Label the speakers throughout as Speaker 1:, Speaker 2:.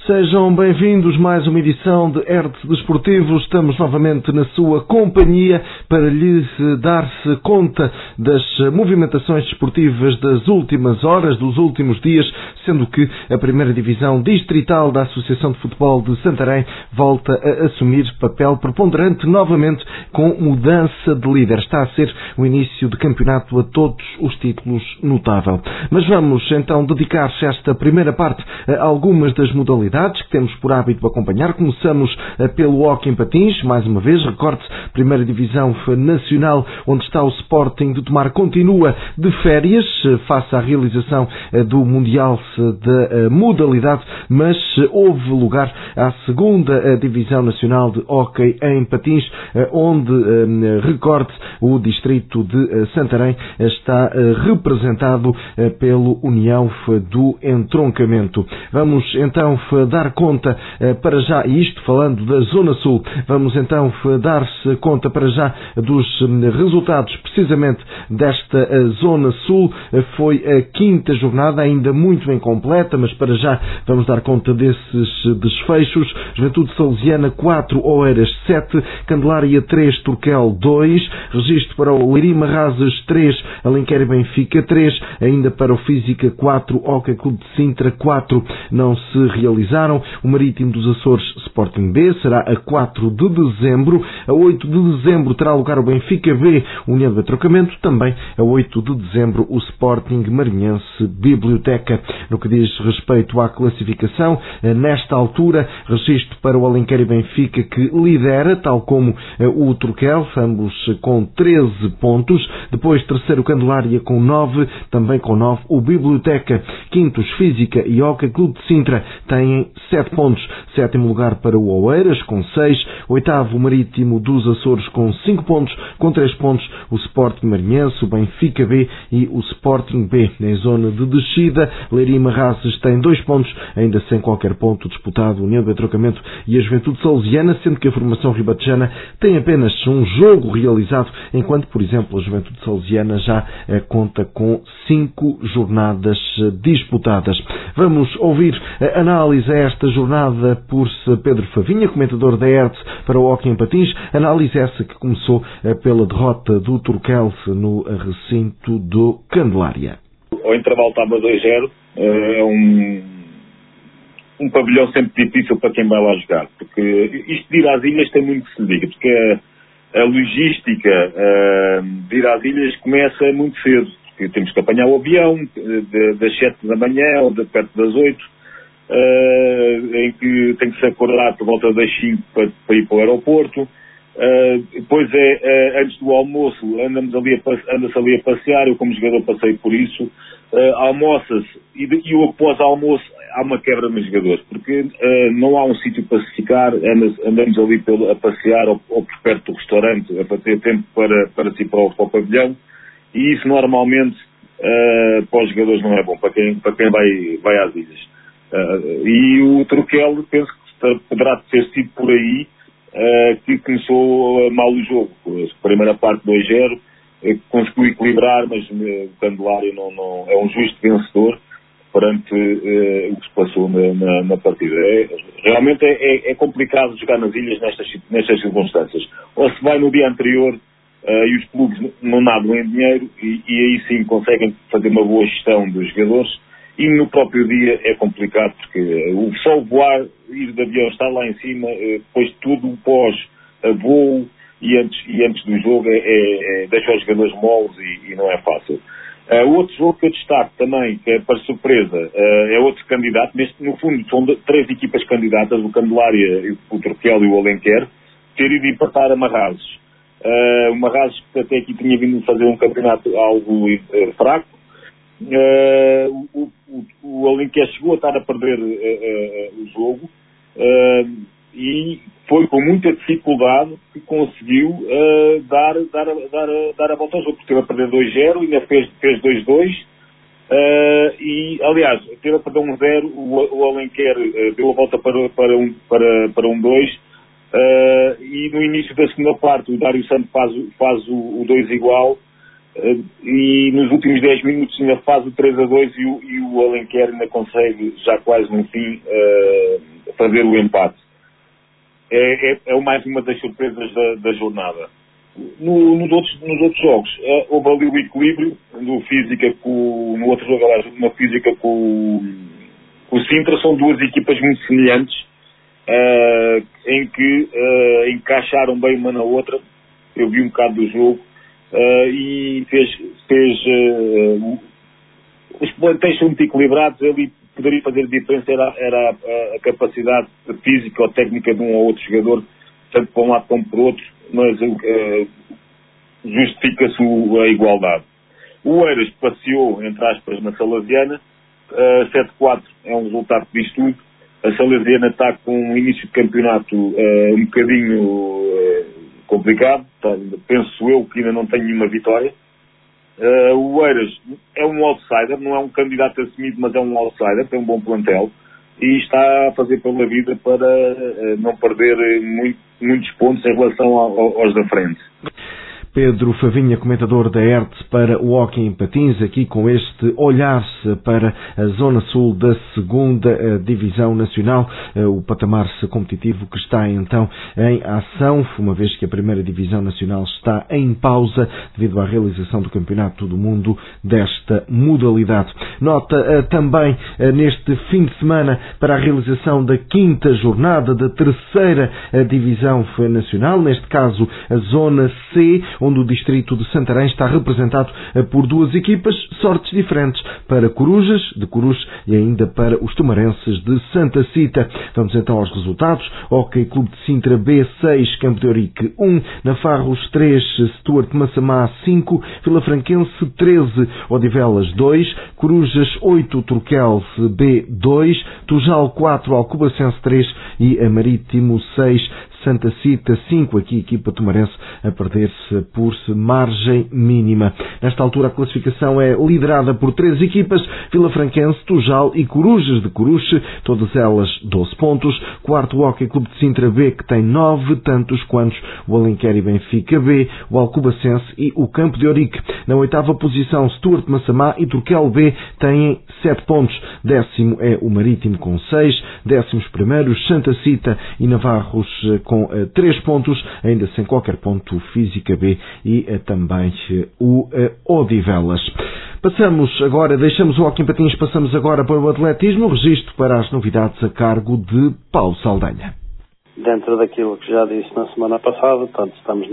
Speaker 1: Sejam bem-vindos mais uma edição de Hertz Desportivo. Estamos novamente na sua companhia para lhe dar-se conta das movimentações desportivas das últimas horas, dos últimos dias, sendo que a primeira divisão distrital da Associação de Futebol de Santarém volta a assumir papel preponderante novamente com mudança de líder. Está a ser o início de campeonato a todos os títulos notável. Mas vamos então dedicar-se esta primeira parte a algumas das modalidades que temos por hábito acompanhar. Começamos pelo hóquei em patins, mais uma vez, recorde-se, primeira divisão nacional, onde está o Sporting de Tomar, continua de férias, face à realização do Mundial da modalidade, mas houve lugar à segunda divisão nacional de hóquei em patins, onde, recorde, o distrito de Santarém está representado pelo União do Entroncamento. Vamos então dar conta para já, e isto falando da Zona Sul, vamos então dar-se conta para já dos resultados precisamente desta Zona Sul. Foi a quinta jornada, ainda muito incompleta, mas para já vamos dar conta desses desfechos. Juventude Salesiana 4, Oeiras 7, Candelária 3, Turquel 2, registro para o Leiria Marrazes 3, Alenquer e Benfica 3, ainda para o Física 4, Hóquei Clube de Sintra 4, não se realizaram. O Marítimo dos Açores Sporting B será a 4 de dezembro. A 8 de dezembro terá lugar o Benfica B, União do Entroncamento. Também a 8 de dezembro o Sporting Marinhense Biblioteca. No que diz respeito à classificação, nesta altura, registro para o Alenquer e Benfica, que lidera, tal como o Turquel, ambos com 13 pontos. Depois, terceiro, Candelária com 9, também com 9 o Biblioteca. Quintos, Física e Hóquei Clube de Sintra têm 7 pontos. Sétimo lugar para o Oeiras, com 6. Oitavo, o Marítimo dos Açores, com 5 pontos. Com 3 pontos, o Sporting Marinhense, o Benfica B e o Sporting B. Em zona de descida, Leiria Marrazes tem 2 pontos, ainda sem qualquer ponto disputado, União do Entroncamento e a Juventude Salesiana, sendo que a formação ribatejana tem apenas um jogo realizado, enquanto, por exemplo, a Juventude Salesiana já conta com 5 jornadas disputadas. Vamos ouvir a análise a esta jornada por Pedro Favinha, comentador da Hertz para o hóquei em patins. Análise essa que começou pela derrota do Turquel no recinto do Candelária.
Speaker 2: O intervalo estava 2-0. É um pavilhão sempre difícil para quem vai lá jogar, porque isto de ir às ilhas tem muito que se diga, porque a logística de ir às ilhas começa muito cedo, porque temos que apanhar o avião das 7 da manhã ou perto das 8, em que tem que se acordar por volta das 5 para ir para o aeroporto. Depois antes do almoço anda-se ali a passear. Eu como jogador passei por isso. Almoça-se e o pós-almoço há uma quebra nos jogadores, porque não há um sítio para se ficar. Andamos ali a passear ou por perto do restaurante para ter tempo para se ir para o pavilhão, e isso normalmente para os jogadores não é bom, para quem vai às ilhas. E o Turquel, penso que poderá ter sido por aí que começou mal o jogo. A primeira parte 2-0, conseguiu equilibrar, mas o Candelária não é um justo vencedor perante o que se passou na partida. Realmente é complicado jogar nas ilhas nestas circunstâncias. Ou se vai no dia anterior e os clubes não nadam em dinheiro, e aí sim conseguem fazer uma boa gestão dos jogadores, e no próprio dia é complicado, porque só voar, ir de avião, estar lá em cima, depois tudo pós-voo e antes do jogo deixa os jogadores moles e não é fácil. O outro jogo que eu destaco também, que é para surpresa, é outro candidato. No fundo são 3 equipas candidatas, o Candelária, o Turquel e o Alenquer, ter ido empatar a Marrazes. O Marrazes, que até aqui tinha vindo fazer um campeonato algo fraco. O Alenquer chegou a estar a perder o jogo, e foi com muita dificuldade que conseguiu dar a volta ao jogo, porque esteve a perder 2-0, ainda fez 2-2, e aliás esteve a perder 1-0. O Alenquer deu a volta para 1-2, e no início da segunda parte o Dário Santos faz o 2 igual, e nos últimos 10 minutos ainda faz o 3-2, e o Alenquer ainda consegue, já quase no fim, fazer o empate. É mais uma das surpresas da jornada. Nos outros jogos, houve ali o equilíbrio no Física no outro jogo, aliás, uma Física com o Sintra. São duas equipas muito semelhantes, em que encaixaram bem uma na outra. Eu vi um bocado do jogo e os plantéis são muito equilibrados. Ali poderia fazer diferença era a capacidade física ou técnica de um ou outro jogador, tanto para um lado como para o outro, mas justifica-se a igualdade. O Eiras passeou, entre aspas, na Salesiana. 7-4 é um resultado disto tudo. A Salesiana está com um início de campeonato um bocadinho complicado. Penso eu que ainda não tem nenhuma vitória. O Eiras é um outsider, não é um candidato assumido, mas é um outsider, tem um bom plantel e está a fazer pela vida para não perder muitos pontos em relação aos da frente.
Speaker 1: Pedro Favinha, comentador da ERTE para o Hóquei em Patins, aqui com este olhar-se para a Zona Sul da 2ª Divisão Nacional, o patamar competitivo que está então em ação, uma vez que a 1ª Divisão Nacional está em pausa devido à realização do Campeonato do Mundo desta modalidade. Nota também neste fim de semana para a realização da 5ª jornada da 3ª Divisão Nacional, neste caso a Zona C, onde o distrito de Santarém está representado por duas equipas, sortes diferentes para Corujas, de Coruche, e ainda para os tomarenses de Santa Cita. Vamos então aos resultados. Hóquei Clube de Sintra B 6, Campo de Ourique 1, Nafarros 3, Stuart Massamá 5, Vilafranquense 13, Odivelas 2, Corujas 8, Turquel B 2, Tujal 4, Alcobacense 3 e Marítimo 6, Santa Cita 5, aqui a equipa tomarense a perder-se por margem mínima. Nesta altura a classificação é liderada por 3 equipas, Vilafranquense, Tujal e Corujas de Coruche, todas elas 12 pontos. Quarto, o Hóquei Clube de Sintra B, que tem 9, tantos quantos o Alenquer e Benfica B, o Alcobacense e o Campo de Ourique. Na 8ª posição, Stuart Massamá e Turquel B têm 7 pontos. 10º é o Marítimo com 6, 11º Santa Cita e Navarros com 3 pontos, ainda sem qualquer ponto o Física B e também o Odivelas. Passamos agora, deixamos o Hóquei em Patins, passamos agora para o atletismo, registro para as novidades a cargo de Paulo Saldanha.
Speaker 3: Dentro daquilo que já disse na semana passada, portanto, estamos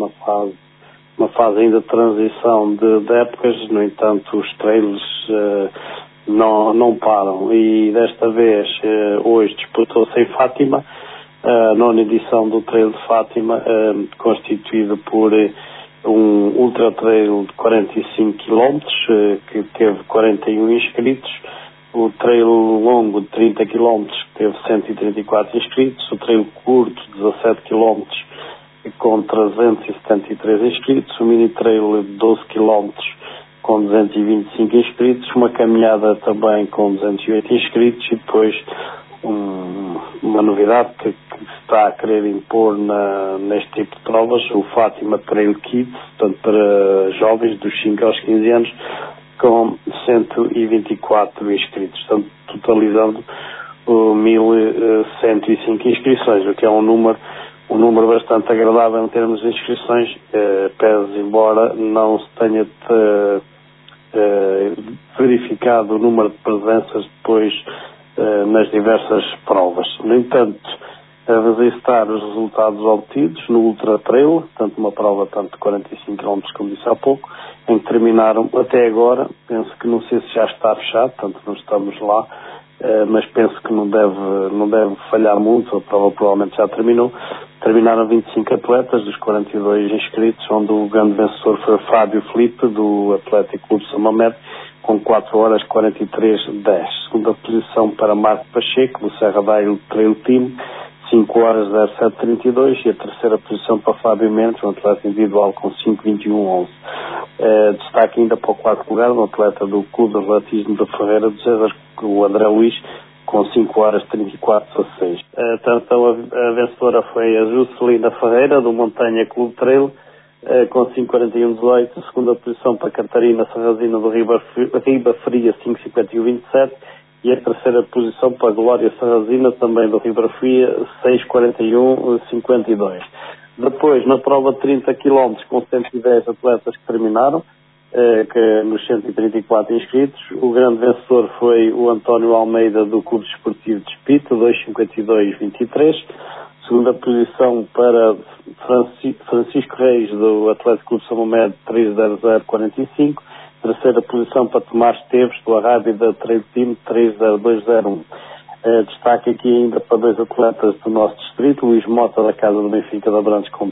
Speaker 3: numa fase ainda de transição de épocas, no entanto os trailers não param e desta vez hoje disputou-se em Fátima a 9ª edição do Trail de Fátima, constituído por um ultra trail de 45 km, que teve 41 inscritos, o trail longo de 30 km, que teve 134 inscritos, o trail curto de 17 km, com 373 inscritos, o mini trail de 12 km, com 225 inscritos, uma caminhada também com 208 inscritos e depois uma novidade que se está a querer impor neste tipo de provas, o Fátima Trail Kids, portanto para jovens dos 5 aos 15 anos, com 124 inscritos, portanto totalizando 1.105 inscrições, o que é um número bastante agradável em termos de inscrições, pese embora não se tenha verificado o número de presenças depois nas diversas provas. No entanto, a registrar os resultados obtidos no Ultra Trail, portanto uma prova tanto de 45 km como disse há pouco, em que terminaram até agora, penso que não sei se já está fechado, portanto não estamos lá, mas penso que não deve falhar muito, a prova provavelmente já terminaram 25 atletas dos 42 inscritos, onde o grande vencedor foi o Fábio Filipe, do Atlético Clube São Mamede, com 4 horas 43:10. Segunda posição para Marco Pacheco, do Serra da Ilha Trail Team, 5 horas 07:32, e a terceira posição para Fábio Mendes, um atleta individual com 5:21:11. Destaque ainda para o quarto lugar, um atleta do Clube de Atletismo da Ferreira do César, o André Luís, com 5 horas 34:16. A vencedora foi a Juscelina Ferreira, do Montanha Clube Trail, com 5:41:18, segunda posição para Catarina Serrazina do Riba Fria, 5:51:27, e a terceira posição para a Glória Sarrazina, também do Ribarfia, 6:41:52. Depois, na prova de 30 km, com 110 atletas que terminaram, que nos 134 inscritos, o grande vencedor foi o António Almeida, do Clube Desportivo de Espírito, 2:52:23. Segunda posição para Francisco Reis, do Atlético Clube São Mamede, 3:00:45. Terceira posição para Tomás Teves, do Arrábida Trail Team, 3:02:01. Destaque aqui ainda para dois atletas do nosso distrito, Luís Mota, da Casa do Benfica de Abrantes, com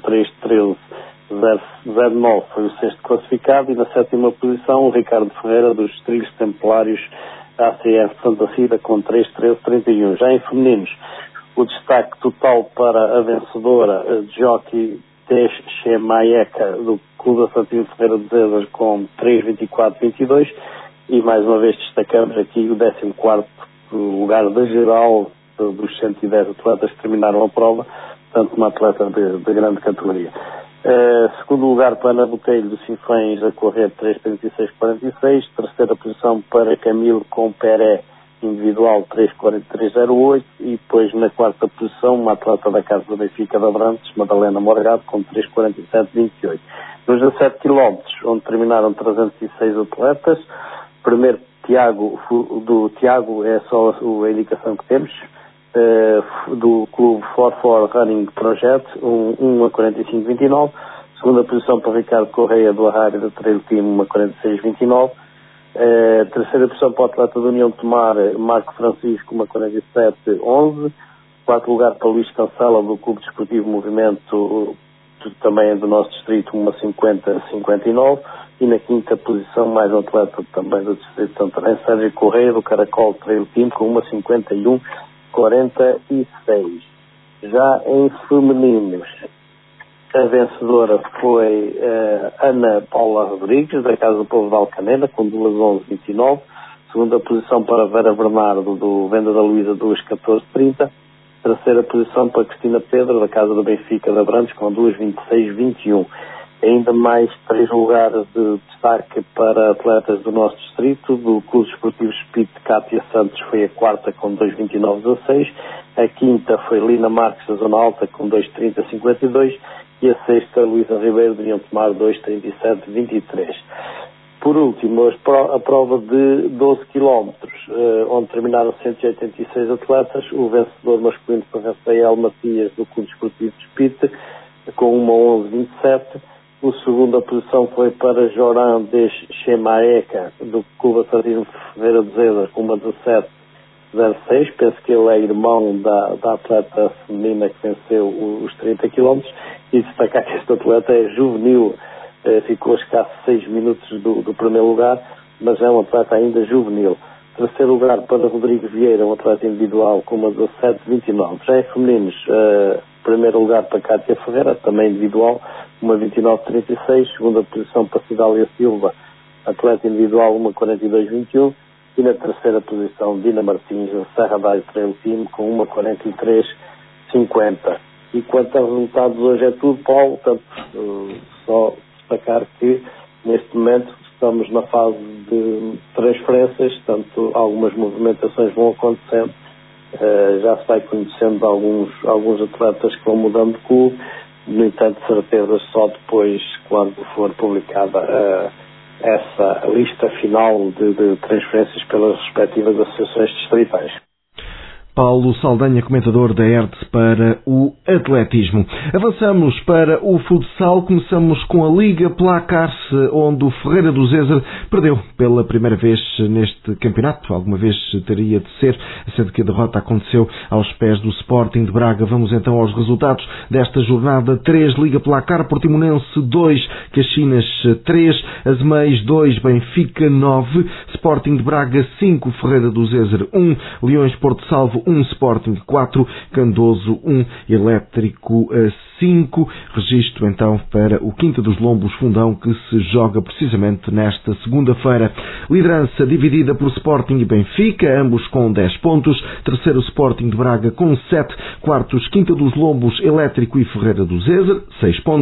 Speaker 3: 3:13:09, foi o sexto classificado, e na sétima posição o Ricardo Ferreira, dos Trilhos Templários ACF de Santa Cida, com 3:13:31. Já em femininos, o destaque total para a vencedora Jockey Tesh Maieca, do Clube Asfaltino Ferreira de Zedras, com 3:24:22, e mais uma vez destacamos aqui o 14º lugar da geral dos 110 atletas que terminaram a prova, portanto uma atleta de grande categoria. Segundo lugar para Ana Botelho, do Sinfãs, a correr 3:36:46. Terceira posição para Camilo Comperé, individual, 3:43:08. E depois na quarta posição uma atleta da Casa do Benfica de Abrantes, Madalena Morgado, com 3:47:28. Nos 17 km, onde terminaram 306 atletas, primeiro Tiago é só a indicação que temos, do Clube 44 Running Project, 1:45:29. Segunda posição para Ricardo Correia, do Arrábia da Trail Team, 1:46:29. Terceira posição para o atleta da União de Tomar, Marco Francisco, 1:47:11. Quarto lugar para Luís Cancela, do Clube Desportivo Movimento, também do nosso distrito, 1:50:59. E na quinta posição, mais um atleta também do distrito de Santarém, Sérgio Correia, do Caracol Trail Team, com 1:51:46. Já em femininos, a vencedora foi Ana Paula Rodrigues, da Casa do Povo de Alcanena, com 2:11:29. Segunda posição para Vera Bernardo, do Venda da Luísa, 2:14:30. Terceira posição para Cristina Pedro, da Casa do Benfica de Abrantes, com 2:26:21. Ainda mais 3 lugares de destaque para atletas do nosso distrito. Do Clube Desportivo Espírito, Cátia Santos foi a quarta, com 2:29:16. A quinta foi Lina Marques, da Zona Alta, com 2:30:52. E a sexta, Luísa Ribeiro, de União de Tomar, 2:37:23. Por último, a prova de 12 km, onde terminaram 186 atletas. O vencedor masculino foi Rafael Matias, do Clube Desportivo de Espírito, com 1:11:27. A segunda posição foi para Joran Chemaeca, do Clube Asfaltino Ferreira de Zedras, com 1:17:06. Penso que ele é irmão da atleta feminina que venceu os 30 km. E destacar que este atleta é juvenil, ficou a escassos 6 minutos do primeiro lugar, mas é um atleta ainda juvenil. Terceiro lugar para Rodrigo Vieira, um atleta individual, com 1:17:29. Já em femininos, primeiro lugar para Cátia Ferreira, também individual, 1:29:36. Segunda posição para Cidália Silva, atleta individual, 1:42:21. E na terceira posição, Dina Martins, da Serra da Trail Team, com 1:43:50. E quanto aos resultados, hoje é tudo, Paulo. Portanto, só destacar que neste momento estamos na fase de transferências, portanto algumas movimentações vão acontecendo, já se vai conhecendo alguns atletas que vão mudando de clube. No entanto, certeza só depois, quando for publicada essa lista final de transferências pelas respectivas associações distritais.
Speaker 1: Paulo Saldanha, comentador da ERT para o atletismo. Avançamos para o futsal. Começamos com a Liga Placar-se, onde o Ferreira do Zézer perdeu pela primeira vez neste campeonato. Alguma vez teria de ser, sendo que a derrota aconteceu aos pés do Sporting de Braga. Vamos então aos resultados desta jornada 3. Liga Placar: Portimonense 2, Caxinas 3, Azeméis 2, Benfica 9, Sporting de Braga 5, Ferreira do Zézer 1, Leões Porto Salvo 1, Sporting 4, Candoso 1, Elétrico 5. Registro então para o Quinta dos Lombos Fundão, que se joga precisamente nesta segunda-feira. Liderança dividida por Sporting e Benfica, ambos com 10 pontos. Terceiro, Sporting de Braga com 7. Quartos, Quinta dos Lombos, Elétrico e Ferreira do Zézer, 6 pontos.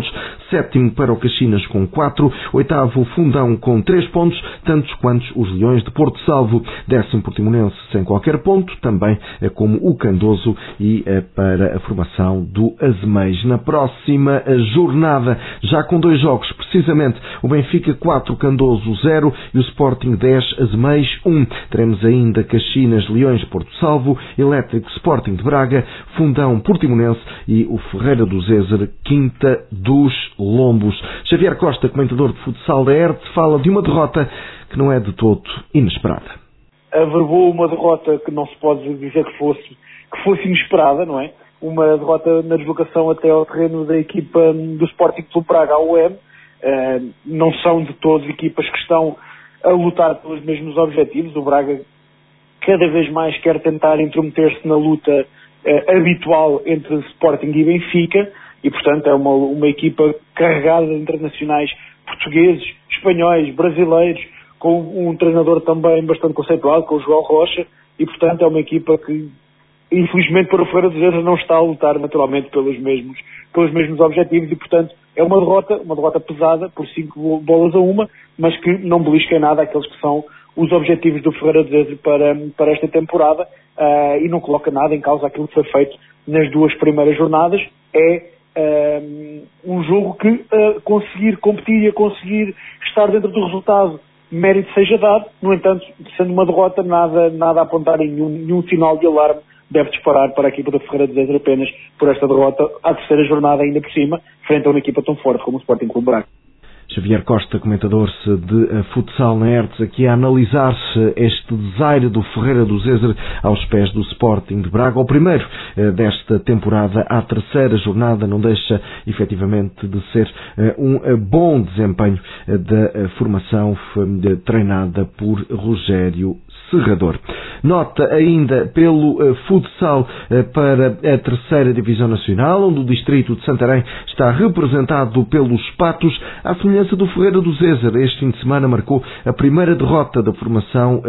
Speaker 1: sétimo para o Caxinas com 4, oitavo Fundão com 3 pontos, tantos quantos os Leões de Porto Salvo, décimo Portimonense sem qualquer ponto, também como o Candoso, e para a formação do Azeméis. Na próxima jornada, já com 2 jogos, precisamente, o Benfica 4, Candoso 0 e o Sporting 10, Azeméis 1. Teremos ainda Caxinas, Leões, Porto Salvo, Elétrico, Sporting de Braga, Fundão, Portimonense e o Ferreira do Zezer, Quinta dos Lombos. Xavier Costa, comentador de futsal da ERT, fala de uma derrota que não é de todo inesperada.
Speaker 4: Averbou uma derrota que não se pode dizer que fosse inesperada, não é? Uma derrota na deslocação até ao terreno da equipa do Sporting Clube Braga, a UEM. Não são de todas equipas que estão a lutar pelos mesmos objetivos. O Braga cada vez mais quer tentar intrometer-se na luta habitual entre Sporting e Benfica e, portanto, é uma equipa carregada de internacionais portugueses, espanhóis, brasileiros, com um treinador também bastante conceituado, com o João Rocha, e, portanto, é uma equipa que, infelizmente, para o Ferreira do Zezer não está a lutar naturalmente pelos mesmos objetivos e, portanto, é uma derrota pesada por 5 bolas a 1, mas que não belisca em nada aqueles que são os objetivos do Ferreira do Zezer para esta temporada e não coloca nada em causa aquilo que foi feito nas 2 primeiras jornadas. É um jogo que conseguir competir e conseguir estar dentro do resultado, mérito seja dado. No entanto, sendo uma derrota, nada a apontar em nenhum sinal de alarme deve disparar para a equipa do Ferreira do Zezer apenas por esta derrota à terceira jornada ainda por cima, frente a uma equipa tão forte como o Sporting Clube Braga.
Speaker 1: Xavier Costa, comentador-se de futsal na ERT, aqui a analisar-se este desaire do Ferreira do Zezer aos pés do Sporting de Braga. O primeiro desta temporada, à terceira jornada, não deixa efetivamente de ser um bom desempenho da formação treinada por Rogério Serrador. Nota ainda pelo futsal para a terceira divisão nacional, onde o distrito de Santarém está representado pelos Patos, à semelhança do Ferreira do Zezer. Este fim de semana marcou a primeira derrota da formação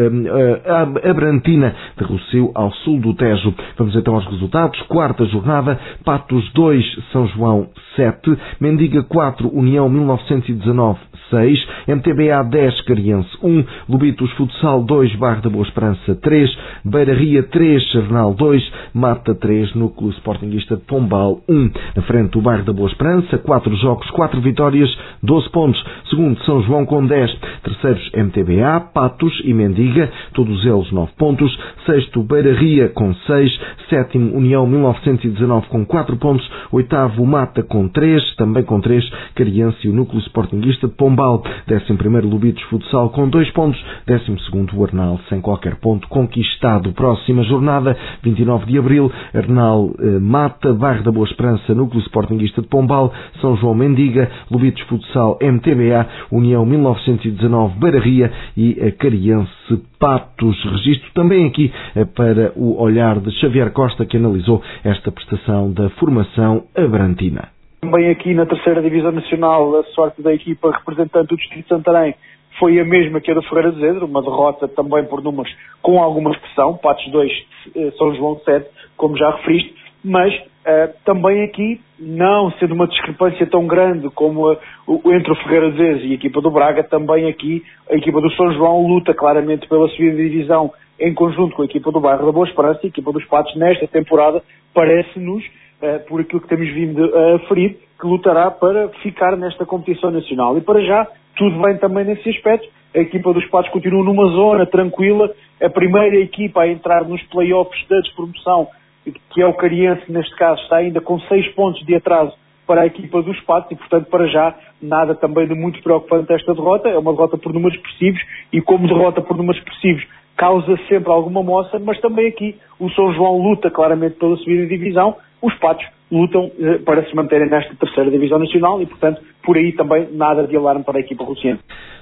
Speaker 1: abrantina de Rossio ao sul do Tejo. Vamos então aos resultados. Quarta jornada, Patos 2, São João 7, Mendiga 4, União 1919 6, MTBA 10, Cariense 1, Lobitos Futsal 2, Barra da Boa Esperança 3, Beira Ria 3, Charnal 2, Mata 3, Núcleo Sportinguista de Pombal 1. Na frente o Bairro da Boa Esperança, 4 jogos, 4 vitórias, 12 pontos. Segundo, São João com 10. Terceiros, MTBA, Patos e Mendiga, todos eles 9 pontos. Sexto, Beira Ria com 6. Sétimo, União 1919 com 4 pontos. Oitavo, Mata com 3, também com 3, Cariense e o Núcleo Sportinguista de Pombal. 11º, Lobitos Futsal com 2 pontos. 12º, o Arnal sem qualquer ponto conquistado. Próxima jornada, 29 de abril, Arnal Mata, Bairro da Boa Esperança, Núcleo Sportinguista de Pombal, São João Mendiga, Lobitos Futsal MTBA, União 1919 Beira Ria e Cariense Patos. Registro também aqui para o olhar de Xavier Costa, que analisou esta prestação da formação abrantina.
Speaker 4: Também aqui na terceira divisão nacional, a sorte da equipa representante do Distrito de Santarém foi a mesma que a do Ferreira do Zezer, uma derrota também por números com alguma expressão, Patos 2, São João 7, como já referiste, mas também aqui, não sendo uma discrepância tão grande como entre o Ferreira do Zezer e a equipa do Braga, também aqui a equipa do São João luta claramente pela subida de divisão em conjunto com a equipa do Bairro da Boa Esperança e a equipa dos Patos nesta temporada parece-nos, por aquilo que temos vindo a aferir, que lutará para ficar nesta competição nacional. E para já, tudo bem também nesse aspecto. A equipa dos Patos continua numa zona tranquila. A primeira equipa a entrar nos play-offs da despromoção, que é o Cariense, neste caso, está ainda com 6 pontos de atraso para a equipa dos Patos e, portanto, para já, nada também de muito preocupante esta derrota. É uma derrota por números expressivos e, como derrota por números expressivos, causa sempre alguma moça, mas também aqui o São João luta claramente pela subida de divisão, os Patos lutam para se manterem nesta terceira divisão nacional e, portanto, por aí também nada de alarme para a equipa rociense.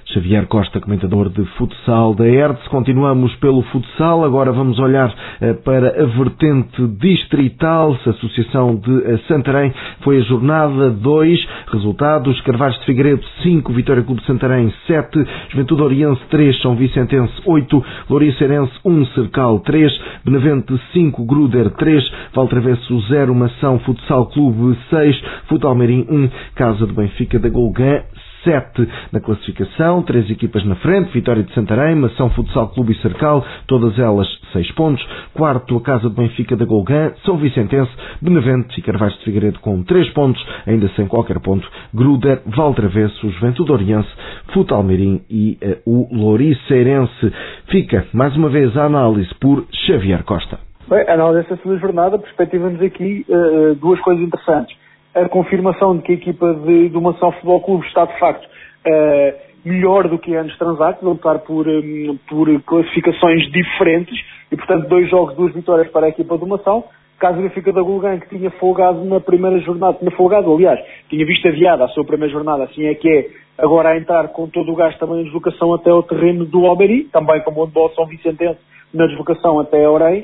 Speaker 1: Xavier Costa, comentador de futsal da ERTS. Continuamos pelo futsal, agora vamos olhar para a vertente distrital. A Associação de Santarém foi a jornada 2, resultados: Carvalhos de Figueiredo 5, Vitória Clube de Santarém 7, Juventude Oriense 3, São Vicentense 8, Louriçeirense 1, Cercal 3, Benavente 5, Gruder 3, Valtravesso 0, Mação Futsal Clube 6, Futalmeirim 1, Casa do Benfica da Golgã 7. Na classificação, 3 equipas na frente: Vitória de Santarém, Mação Futsal Clube e Cercal, todas elas 6 pontos. Quarto, a Casa do Benfica da Golgã, São Vicentense, Benavente e Carvalhos de Figueiredo com 3 pontos, ainda sem qualquer ponto, Gruder, Valtravesso, Juventude Oriense, Futalmeirim e o Louriçeirense. Fica, mais uma vez, a análise por Xavier Costa.
Speaker 4: Bem, a análise desta segunda jornada perspectivamos aqui duas coisas interessantes. A confirmação de que a equipa do Mação Futebol Clube está, de facto, melhor do que anos transatos, a lutar por classificações diferentes e, portanto, 2 jogos, 2 vitórias para a equipa do Mação. Caso o Benfica da Golgã, que tinha folgado na primeira jornada, tinha visto adiada a sua primeira jornada, assim é que é, agora a entrar com todo o gasto também na deslocação até ao terreno do Alberim, também como o handball São Vicentense na deslocação até a Orem.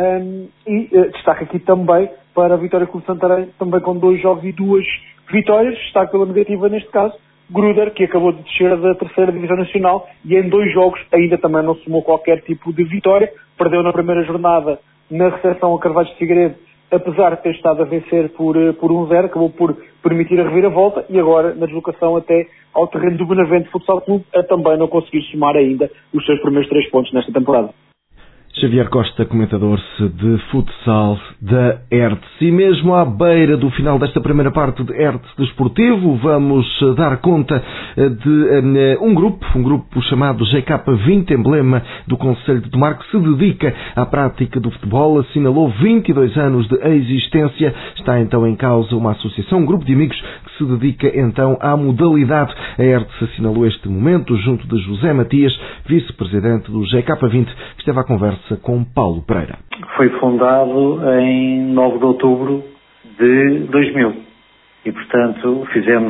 Speaker 4: Destaque aqui também para a Vitória Clube de Santarém, também com 2 jogos e 2 vitórias. Destaque pela negativa neste caso, Gruder, que acabou de descer da 3ª Divisão Nacional e em 2 jogos ainda também não somou qualquer tipo de vitória. Perdeu na primeira jornada na recepção a Carvalhos de Figueiredo, apesar de ter estado a vencer por 1-0, acabou por permitir a reviravolta, e agora na deslocação até ao terreno do Benavente Futsal Clube, a também não conseguir somar ainda os seus primeiros 3 pontos nesta temporada.
Speaker 1: Xavier Costa, comentador de futsal da ERTS. E mesmo à beira do final desta primeira parte de ERTS Desportivo, vamos dar conta de um grupo chamado GK20, emblema do Concelho de Tomar, que se dedica à prática do futebol. Assinalou 22 anos de existência. Está então em causa uma associação, um grupo de amigos que se dedica então à modalidade. A ERTS assinalou este momento junto de José Matias, vice-presidente do GK20, que esteve à conversa com Paulo Pereira.
Speaker 5: Foi fundado em 9 de outubro de 2000 e, portanto,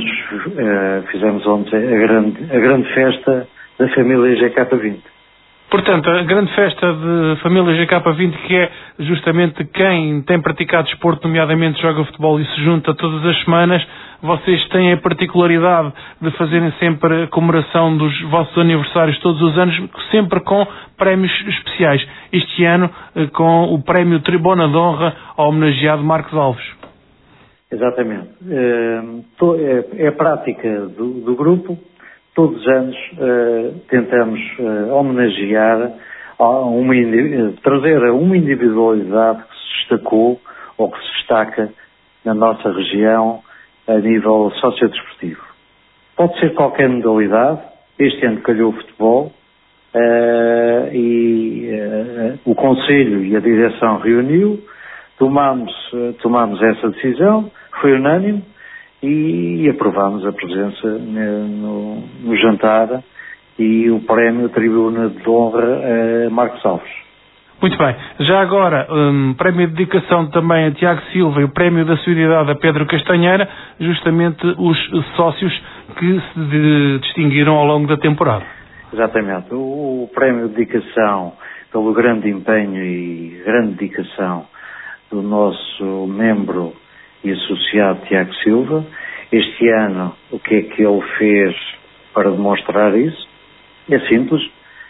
Speaker 5: fizemos ontem a grande festa da família GK20.
Speaker 6: Portanto, a grande festa de família GK20, que é justamente quem tem praticado desporto, nomeadamente joga futebol e se junta todas as semanas, vocês têm a particularidade de fazerem sempre a comemoração dos vossos aniversários todos os anos, sempre com prémios especiais. Este ano, com o prémio Tribuna de Honra ao homenageado Marcos Alves.
Speaker 5: Exatamente. É a prática do grupo. Todos os anos tentamos homenagear, trazer uma individualidade que se destacou ou que se destaca na nossa região a nível sociodesportivo. Pode ser qualquer modalidade. Este ano calhou o futebol o Conselho e a Direção reuniu, tomamos essa decisão, foi unânime, e aprovámos a presença no jantar e o prémio Tribuna de Honra a Marcos Alves.
Speaker 6: Muito bem. Já agora, prémio de dedicação também a Tiago Silva e o prémio da solidariedade a Pedro Castanheira, justamente os sócios que se distinguiram ao longo da temporada.
Speaker 5: Exatamente. O prémio de dedicação, pelo grande empenho e grande dedicação do nosso membro e associado Tiago Silva. Este ano, o que é que ele fez para demonstrar isso? É simples.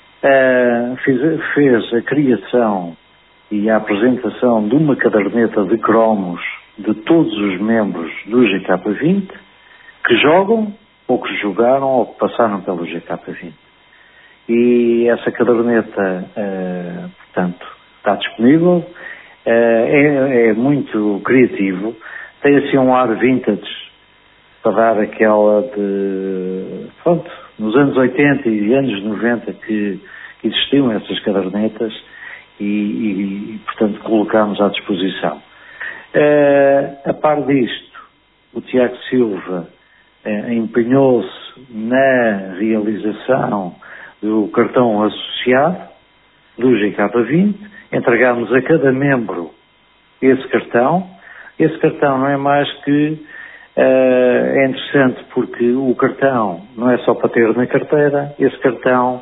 Speaker 5: Fez a criação e a apresentação de uma caderneta de cromos de todos os membros do GK20 que jogam, ou que jogaram, ou que passaram pelo GK20. E essa caderneta, portanto, está disponível. É muito criativo, tem assim um ar vintage para dar aquela de... Pronto, nos anos 80 e anos 90 que existiam essas cadernetas e portanto, colocámos à disposição. A par disto, o Tiago Silva empenhou-se na realização do cartão associado do GK20. Entregámos a cada membro esse cartão. Esse cartão não é mais que É interessante porque o cartão não é só para ter na carteira, esse cartão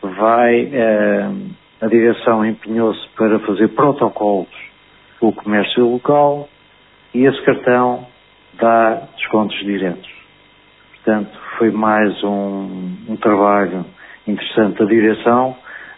Speaker 5: a direção empenhou-se para fazer protocolos com o comércio local e esse cartão dá descontos diretos. Portanto, foi mais um trabalho interessante da direção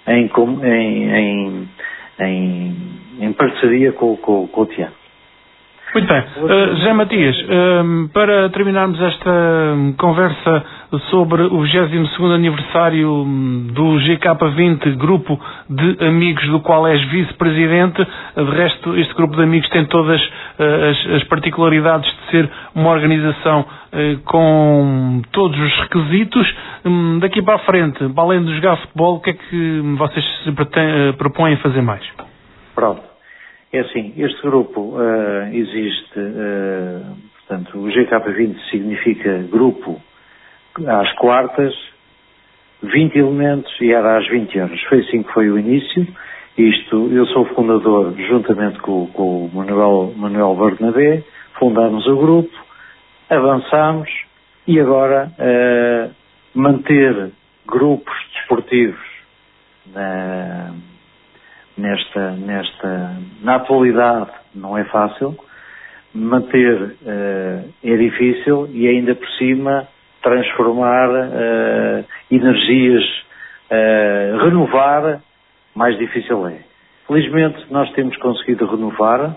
Speaker 5: em parceria com o Tiago.
Speaker 6: Muito bem. José Matias, para terminarmos esta conversa sobre o 22º aniversário do GK20, grupo de amigos do qual és vice-presidente, de resto este grupo de amigos tem todas as particularidades de ser uma organização com todos os requisitos. Daqui para a frente, para além de jogar futebol, o que é que vocês se propõem fazer mais?
Speaker 5: Pronto. É assim, este grupo existe, portanto, o GK20 significa grupo às quartas, 20 elementos e era às 20 horas. Foi assim que foi o início. Eu sou o fundador, juntamente com o Manuel Bernabé, fundámos o grupo, avançámos e agora manter grupos desportivos na atualidade não é fácil, manter é difícil e ainda por cima transformar energias, renovar, mais difícil é. Felizmente nós temos conseguido renovar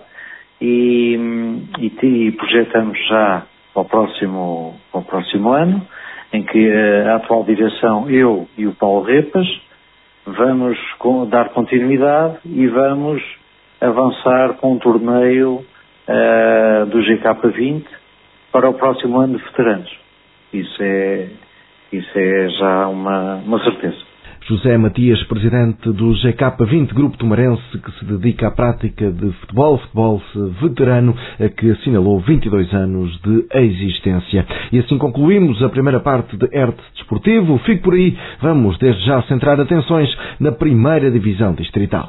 Speaker 5: e projetamos já para o próximo ano, em que a atual direção, eu e o Paulo Repas, vamos dar continuidade e vamos avançar com um torneio do GK20 para o próximo ano de veteranos. Isso é já uma certeza.
Speaker 1: José Matias, presidente do GK20, grupo tomarense que se dedica à prática de futebol veterano, que assinalou 22 anos de existência. E assim concluímos a primeira parte de ERT Desportivo. Fique por aí, vamos desde já centrar atenções na primeira divisão distrital.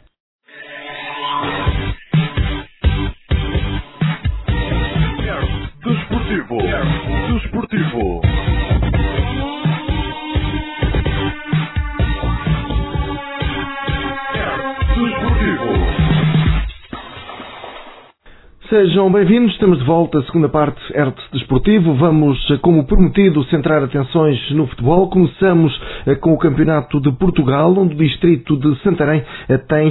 Speaker 1: Desportivo. Sejam bem-vindos, estamos de volta à segunda parte ERT Desportivo. Vamos, como prometido, centrar atenções no futebol. Começamos com o Campeonato de Portugal, onde o distrito de Santarém tem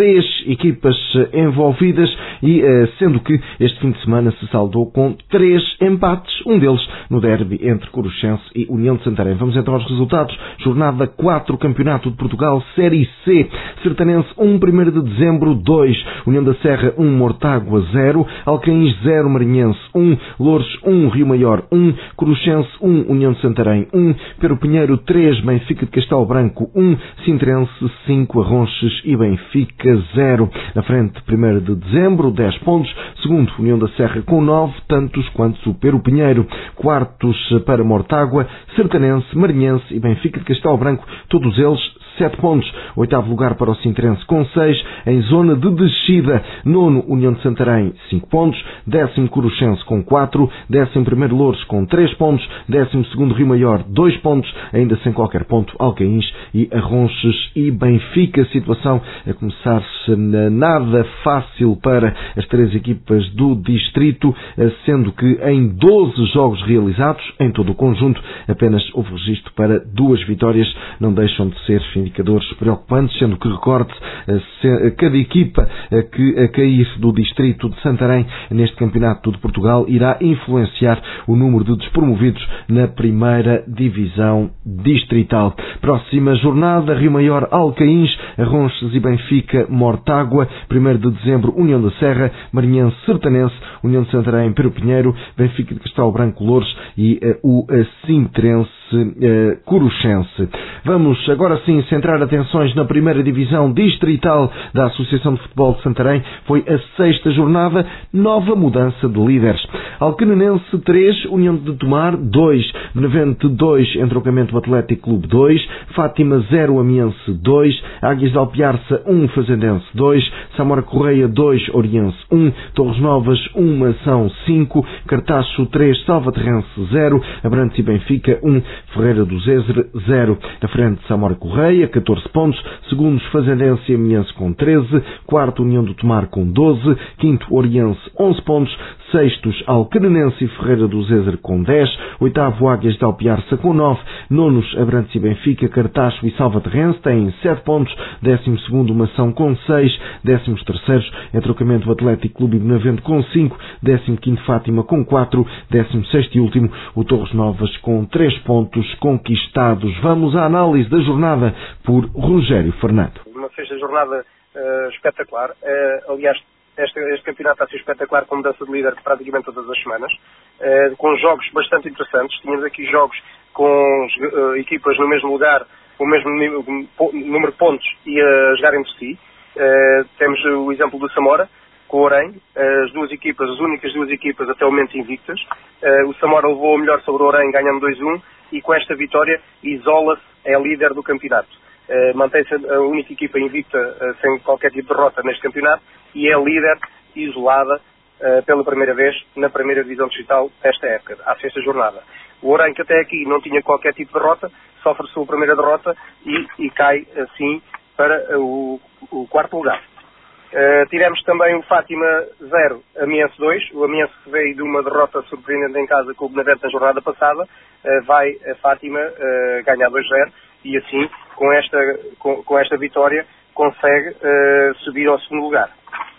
Speaker 1: 3 equipas envolvidas e sendo que este fim de semana se saldou com 3 empates, um deles no derby entre Coruchense e União de Santarém. Vamos então aos resultados. Jornada 4, Campeonato de Portugal, Série C. Sertanense 1, 1º de dezembro, 2. União da Serra 1, Mortágua 0. Alcaíns 0, Marinhense 1, Loures 1, Rio Maior 1, Coruchense 1, União de Santarém 1, Pero Pinheiro 3, Benfica de Castelo Branco 1, Sintrense 5, Arronches e Benfica 0. Na frente, 1º de dezembro, 10 pontos. Segundo, União da Serra com 9, tantos quanto o Pero Pinheiro. Quartos para Mortágua, Sertanense, Marinhense e Benfica de Castelo Branco, todos eles 7 pontos. 8º lugar para o Sintrense com 6, em zona de descida. 9º, União de Santarém, 5 pontos. 10º, Coruchense com 4. 11º, Loures com 3 pontos. 12º, Rio Maior, 2 pontos. Ainda sem qualquer ponto, Alcaíns e Arronches e Benfica. Situação a começar-se nada fácil para as 3 equipas do distrito, sendo que em 12 jogos realizados, em todo o conjunto, apenas houve registro para 2 vitórias. Não deixam de ser indicadores preocupantes, sendo que, recorde, cada equipa que cair do distrito de Santarém neste Campeonato de Portugal irá influenciar o número de despromovidos na primeira divisão distrital. Próxima jornada, Rio Maior, Alcaíns, Arronches e Benfica, Mortágua. 1º de dezembro, União da Serra, Marinhense, Sertanense, União de Santarém, Pero Pinheiro, Benfica de Castelo Branco, Loures e o Sintrense, Coruchense. Vamos agora sim centrar atenções na primeira divisão distrital da Associação de Futebol de Santarém. Foi a 6ª jornada, nova mudança de líderes. Alcanenense 3, União de Tomar 2, Benavente 2, Entroncamento Atlético Clube 2, Fátima 0, Amiense 2, Águias de Alpiarça 1, Fazendense 2, Samora Correia 2, Oriense 1, Torres Novas 1, Mação 5, Cartacho 3, Salvaterrense 0, Abrantes e Benfica 1, Ferreira do Zezer 0. Na frente Samora Correia, 14 pontos, segundos Fazendense e Amiense com 13, quarto União do Tomar com 12, quinto Oriense 11 pontos, sextos Alcanenense e Ferreira do Zezer com 10, oitavo Águias de Alpiarça com 9, nonos Abrantes e Benfica, Cartacho e Salvaterrense têm 7 pontos, 12º Mação com 6, 13º Entroncamento Atlético Clube e Benavente com 5, 15º Fátima com 4, 16º e último o Torres Novas com 3 pontos conquistados. Vamos à análise da jornada por Rogério Fernando.
Speaker 7: Uma sexta jornada espetacular. Aliás, este campeonato está a ser espetacular com mudança de líder praticamente todas as semanas, com jogos bastante interessantes. Tínhamos aqui jogos com equipas no mesmo lugar, com o mesmo número de pontos e a jogar entre si. Temos o exemplo do Samora, com o Orem, as únicas duas equipas até o momento invictas. O Samora levou o melhor sobre o Orem, ganhando 2-1, e com esta vitória isola-se, é líder do campeonato. Mantém-se a única equipa invicta sem qualquer tipo de derrota neste campeonato e é líder isolada pela primeira vez na primeira divisão distrital desta época, à 6ª jornada. O Orem, que até aqui não tinha qualquer tipo de derrota, sofre a sua primeira derrota e cai assim para o 4º lugar. Tivemos também o Fátima 0, Amiense 2. O Amiense veio de uma derrota surpreendente em casa com o Benavente na jornada passada. Vai a Fátima ganhar 2-0 e assim, com esta vitória, consegue subir ao 2º lugar.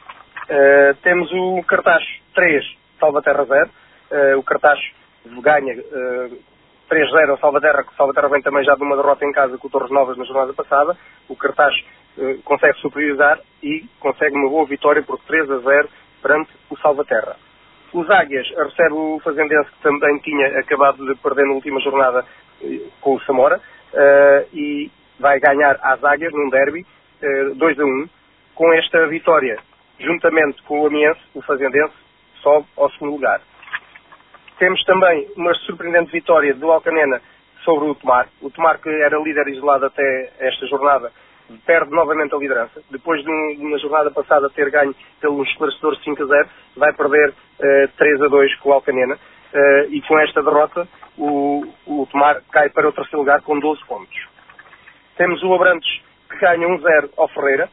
Speaker 7: Temos o Cartacho 3, Salvaterra 0. O Cartacho ganha 3-0 ao Salvaterra, que o Salvaterra vem também já de uma derrota em casa com o Torres Novas na jornada passada. O Cartacho consegue superiorizar e consegue uma boa vitória por 3-0 perante o Salvaterra. Os Águias recebe o Fazendense, que também tinha acabado de perder na última jornada com o Samora, e vai ganhar às Águias num derby 2-1. Com esta vitória, juntamente com o Amiense, o Fazendense sobe ao 2º lugar. Temos também uma surpreendente vitória do Alcanena sobre o Tomar. O Tomar, que era líder isolado até esta jornada, perde novamente a liderança. Depois de uma jornada passada ter ganho pelo esclarecedor 5-0, vai perder 3-2 com o Alcanena. E com esta derrota, o Tomar cai para o 3º lugar com 12 pontos. Temos o Abrantes, que ganha 1-0 ao Ferreira.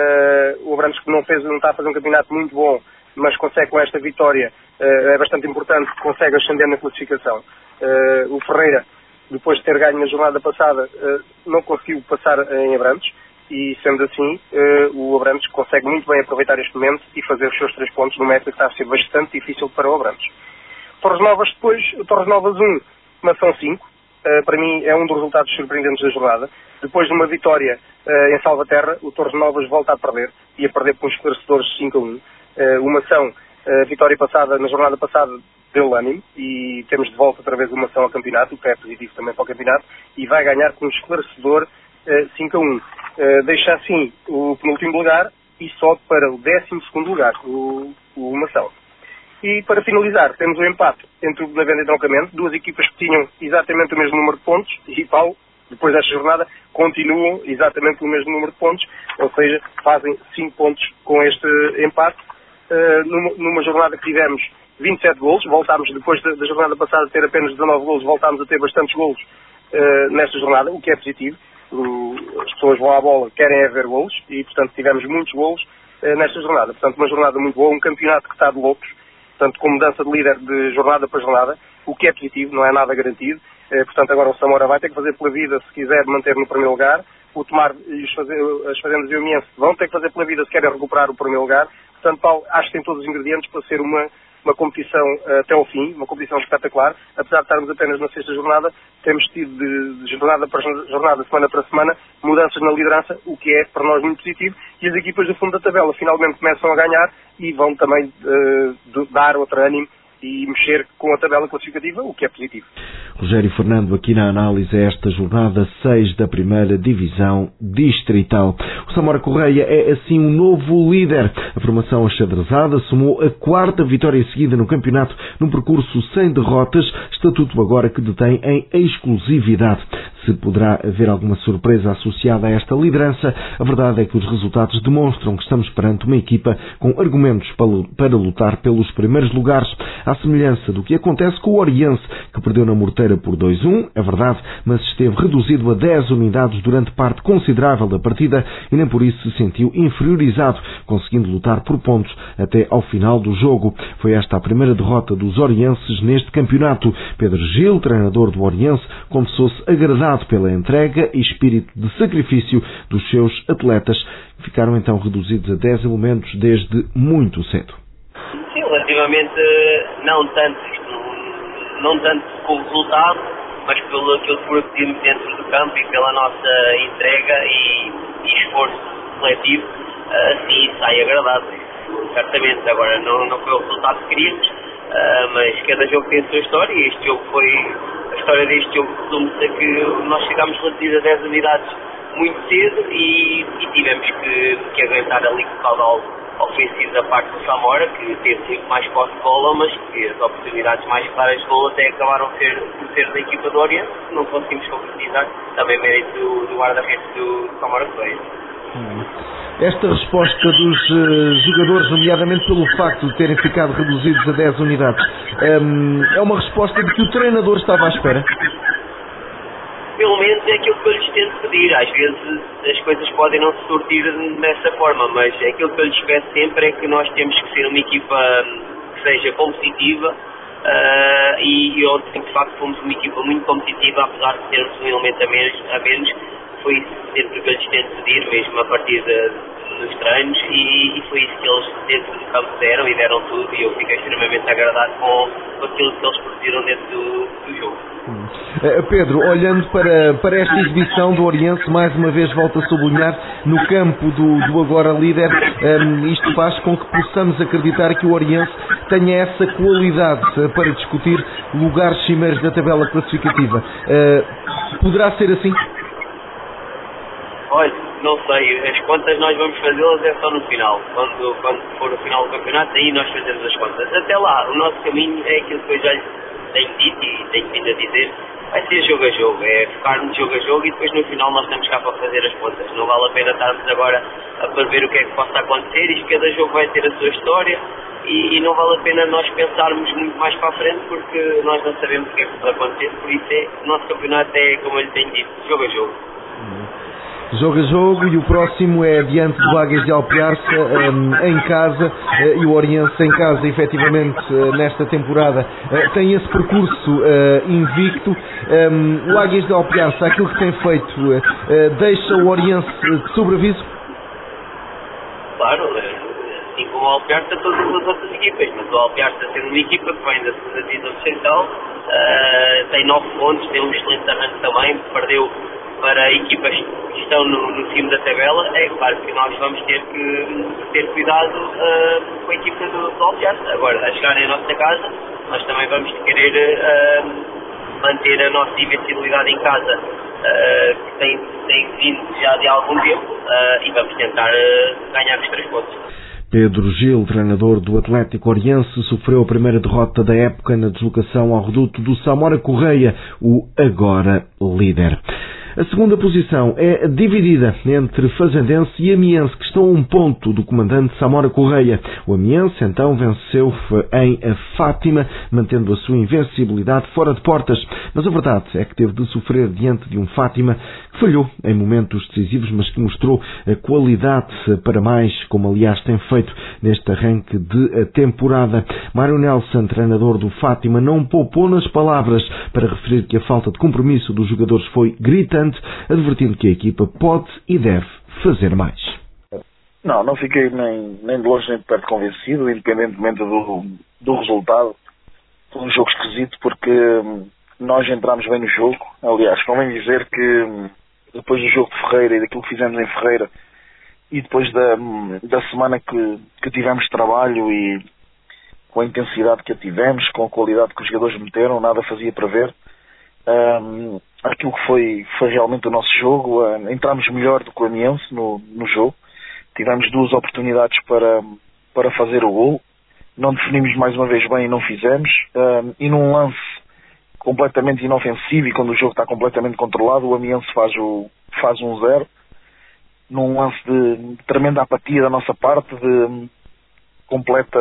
Speaker 7: O Abrantes, que não está a fazer um campeonato muito bom, mas consegue com esta vitória, é bastante importante, consegue ascender na classificação. O Ferreira, depois de ter ganho na jornada passada, não conseguiu passar em Abrantes e, sendo assim, o Abrantes consegue muito bem aproveitar este momento e fazer os seus 3 pontos no método que está a ser bastante difícil para o Abrantes. Torres Novas depois, Torres Novas 1, Mação 5, para mim é um dos resultados surpreendentes da jornada. Depois de uma vitória em Salvaterra, o Torres Novas volta a perder, e a perder com os esclarecedores 5-1. O Mação, a vitória passada, na jornada passada, deu ânimo, e temos de volta outra vez uma ação ao campeonato, o que é positivo também para o campeonato, e vai ganhar com um esclarecedor 5-1. Deixa assim o penúltimo lugar e sobe para o 12º lugar, o Mação. E para finalizar, temos o empate entre o Benavente e o Entroncamento, duas equipas que tinham exatamente o mesmo número de pontos, e Paulo, depois desta jornada, continuam exatamente o mesmo número de pontos, ou seja, fazem 5 pontos com este empate. Numa jornada que tivemos 27 golos, voltámos depois da jornada passada a ter apenas 19 golos, voltámos a ter bastantes golos nesta jornada, o que é positivo. As pessoas vão à bola, querem ver golos, e portanto tivemos muitos golos nesta jornada. Portanto, uma jornada muito boa, um campeonato que está de loucos, portanto, com mudança de líder de jornada para jornada, o que é positivo, não é nada garantido. Portanto, agora o Samora vai ter que fazer pela vida se quiser manter no primeiro lugar. O Tomar e as Fazendas e o Amiense vão ter que fazer pela vida se querem recuperar o primeiro lugar. Portanto, Paulo, acho que tem todos os ingredientes para ser uma competição até ao fim, uma competição espetacular. Apesar de estarmos apenas na 6ª jornada, temos tido de jornada para jornada, semana para semana, mudanças na liderança, o que é para nós muito positivo. E as equipas do fundo da tabela finalmente começam a ganhar e vão também dar outro ânimo e mexer com a tabela classificativa, o que é positivo.
Speaker 1: Rogério Fernando, aqui na análise a esta jornada 6 da primeira divisão distrital. O Samora Correia é assim um novo líder. A formação axadrezada somou a 4ª vitória seguida no campeonato, num percurso sem derrotas, estatuto agora que detém em exclusividade. Se poderá haver alguma surpresa associada a esta liderança, a verdade é que os resultados demonstram que estamos perante uma equipa com argumentos para lutar pelos primeiros lugares, à semelhança do que acontece com o Oriense, que perdeu na Morteira por 2-1, é verdade, mas esteve reduzido a 10 unidades durante parte considerável da partida e nem por isso se sentiu inferiorizado, conseguindo lutar por pontos até ao final do jogo. Foi esta a primeira derrota dos orienses neste campeonato. Pedro Gil, treinador do Oriense, confessou-se agradado pela entrega e espírito de sacrifício dos seus atletas, que ficaram então reduzidos a 10 elementos desde muito cedo.
Speaker 8: Sim, relativamente não tanto com o resultado, mas pelo aquilo que produzimos dentro do campo e pela nossa entrega e esforço coletivo, sim, sai agradável, certamente. Agora não foi o resultado que queríamos, mas cada jogo tem a sua história e este jogo a história deste jogo resume-se a que nós chegámos reduzidos a 10 unidades muito cedo e tivemos que aguentar ali com o caudal ofensivo da parte do Samora, que teve muito mais posse de bola, mas que as oportunidades mais claras de gol até acabaram por ser da equipa do Oriente, não conseguimos concretizar, também mérito do guarda-redes do Samora Correia.
Speaker 1: Esta resposta dos jogadores, nomeadamente pelo facto de terem ficado reduzidos a 10 unidades, é uma resposta de que o treinador estava à espera?
Speaker 8: Pelo menos é aquilo que eu lhes tento pedir. Às vezes as coisas podem não se sortir dessa forma, mas aquilo que eu lhes peço sempre é que nós temos que ser uma equipa que seja competitiva e ontem de facto fomos uma equipa muito competitiva, apesar de termos um elemento a menos. Foi isso sempre que eu lhes tento pedir, mesmo a partir dos treinos, e foi isso que eles dentro do campo deram e deram tudo, e eu fiquei extremamente agradado com aquilo que eles produziram dentro do jogo.
Speaker 1: Pedro, olhando para esta exibição do Oriense, mais uma vez volto a sublinhar, no campo do agora líder, isto faz com que possamos acreditar que o Oriense tenha essa qualidade para discutir lugares cimeiros da tabela classificativa. Poderá ser assim?
Speaker 8: Olha, não sei, as contas nós vamos fazê-las é só no final, quando for o final do campeonato, aí nós fazemos as contas. Até lá, o nosso caminho é aquilo que eu já tenho dito e tenho vindo a dizer, vai ser jogo a jogo, é focar-nos jogo a jogo e depois no final nós estamos cá para fazer as contas. Não vale a pena estarmos agora a prever o que é que possa acontecer, e cada jogo vai ter a sua história e não vale a pena nós pensarmos muito mais para a frente, porque nós não sabemos o que é que pode acontecer, por isso o nosso campeonato é, como eu lhe tenho dito, jogo a jogo.
Speaker 1: Jogo a jogo, e o próximo é diante do Águias de Alpiarça, em casa, e o Oriense em casa, efetivamente, nesta temporada, tem esse percurso invicto. O Águias de Alpiarça, aquilo que tem feito, deixa o Oriense de sobreaviso?
Speaker 8: Claro, assim como o Alpiarça, todas as outras equipas, mas o Alpiarça sendo uma equipa que vem da segunda divisão central, tem 9 pontos, tem um excelente arranque também, perdeu para equipas que estão no cimo da tabela. É claro que nós vamos ter que ter cuidado com a equipa do Alpiarça. Agora, a chegarem à nossa casa, nós também vamos querer manter a nossa invencibilidade em casa, que tem vindo já de algum tempo, e vamos tentar ganhar os 3 pontos.
Speaker 1: Pedro Gil, treinador do Atlético Oriense, sofreu a primeira derrota da época na deslocação ao reduto do Samora Correia, o agora líder. A segunda posição é dividida entre Fazendense e Amiense, que estão a um ponto do comandante Samora Correia. O Amiense, então, venceu em Fátima, mantendo a sua invencibilidade fora de portas. Mas a verdade é que teve de sofrer diante de um Fátima que falhou em momentos decisivos, mas que mostrou a qualidade para mais, como aliás tem feito neste arranque de temporada. Mário Nelson, treinador do Fátima, não poupou nas palavras para referir que a falta de compromisso dos jogadores foi gritante, advertindo que a equipa pode e deve fazer mais.
Speaker 9: Não fiquei nem de longe nem de perto convencido, independentemente do resultado. Foi um jogo esquisito porque nós entramos bem no jogo. Aliás, convém dizer que depois do jogo de Ferreira e daquilo que fizemos em Ferreira, e depois da semana que tivemos de trabalho e com a intensidade que a tivemos, com a qualidade que os jogadores meteram, nada fazia para ver. Aquilo que foi realmente o nosso jogo, entramos melhor do que o Amiense no jogo, tivemos 2 oportunidades para fazer o gol, não definimos mais uma vez bem e não fizemos, e num lance completamente inofensivo, e quando o jogo está completamente controlado, o Amiense faz 1-0, num lance de tremenda apatia da nossa parte, de completa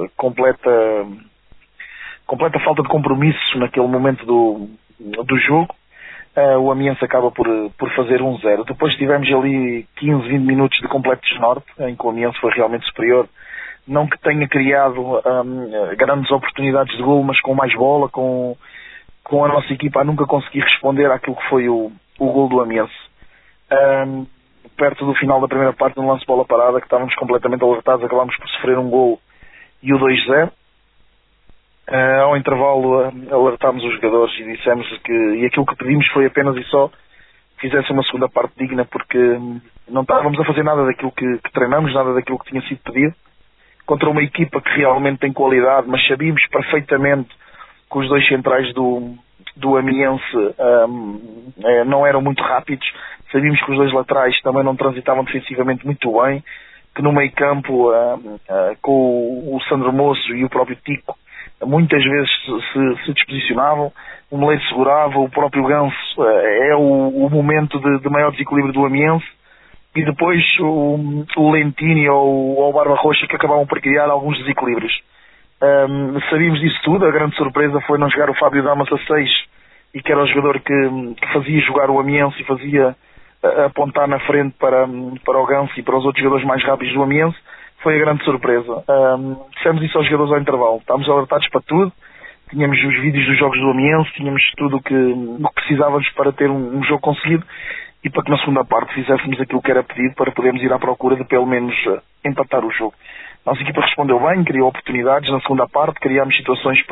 Speaker 9: falta de compromisso naquele momento do jogo. O Amiense acaba por fazer 1-0. Depois tivemos ali 15, 20 minutos de completo desnorte, em que o Amiense foi realmente superior. Não que tenha criado grandes oportunidades de gol, mas com mais bola, com a nossa equipa a nunca conseguir responder àquilo que foi o gol do Amiense. Perto do final da primeira parte, no lance de bola parada, que estávamos completamente alertados, acabámos por sofrer um gol e o 2-0. Ao intervalo alertámos os jogadores e dissemos que aquilo que pedimos foi apenas e só que fizessem uma segunda parte digna, porque não estávamos a fazer nada daquilo que treinamos, nada daquilo que tinha sido pedido, contra uma equipa que realmente tem qualidade, mas sabíamos perfeitamente que os 2 centrais do Amiense não eram muito rápidos, sabíamos que os 2 laterais também não transitavam defensivamente muito bem, que no meio campo com o Sandro Moço e o próprio Tico muitas vezes se disposicionavam, o Meleiro segurava, o próprio Ganso é o momento de maior desequilíbrio do Amiense, e depois o Lentini ou o Barba Roxa, que acabavam por criar alguns desequilíbrios. Sabíamos disso tudo. A grande surpresa foi não jogar o Fábio Damas a 6, e que era o jogador que fazia jogar o Amiense e fazia apontar na frente para o Ganso e para os outros jogadores mais rápidos do Amiense. Foi a grande surpresa. Dissemos isso aos jogadores ao intervalo. Estávamos alertados para tudo. Tínhamos os vídeos dos jogos do Amiense, tínhamos tudo o que precisávamos para ter um jogo conseguido, e para que na segunda parte fizéssemos aquilo que era pedido para podermos ir à procura de pelo menos empatar o jogo. A nossa equipa respondeu bem, criou oportunidades na segunda parte, criámos situações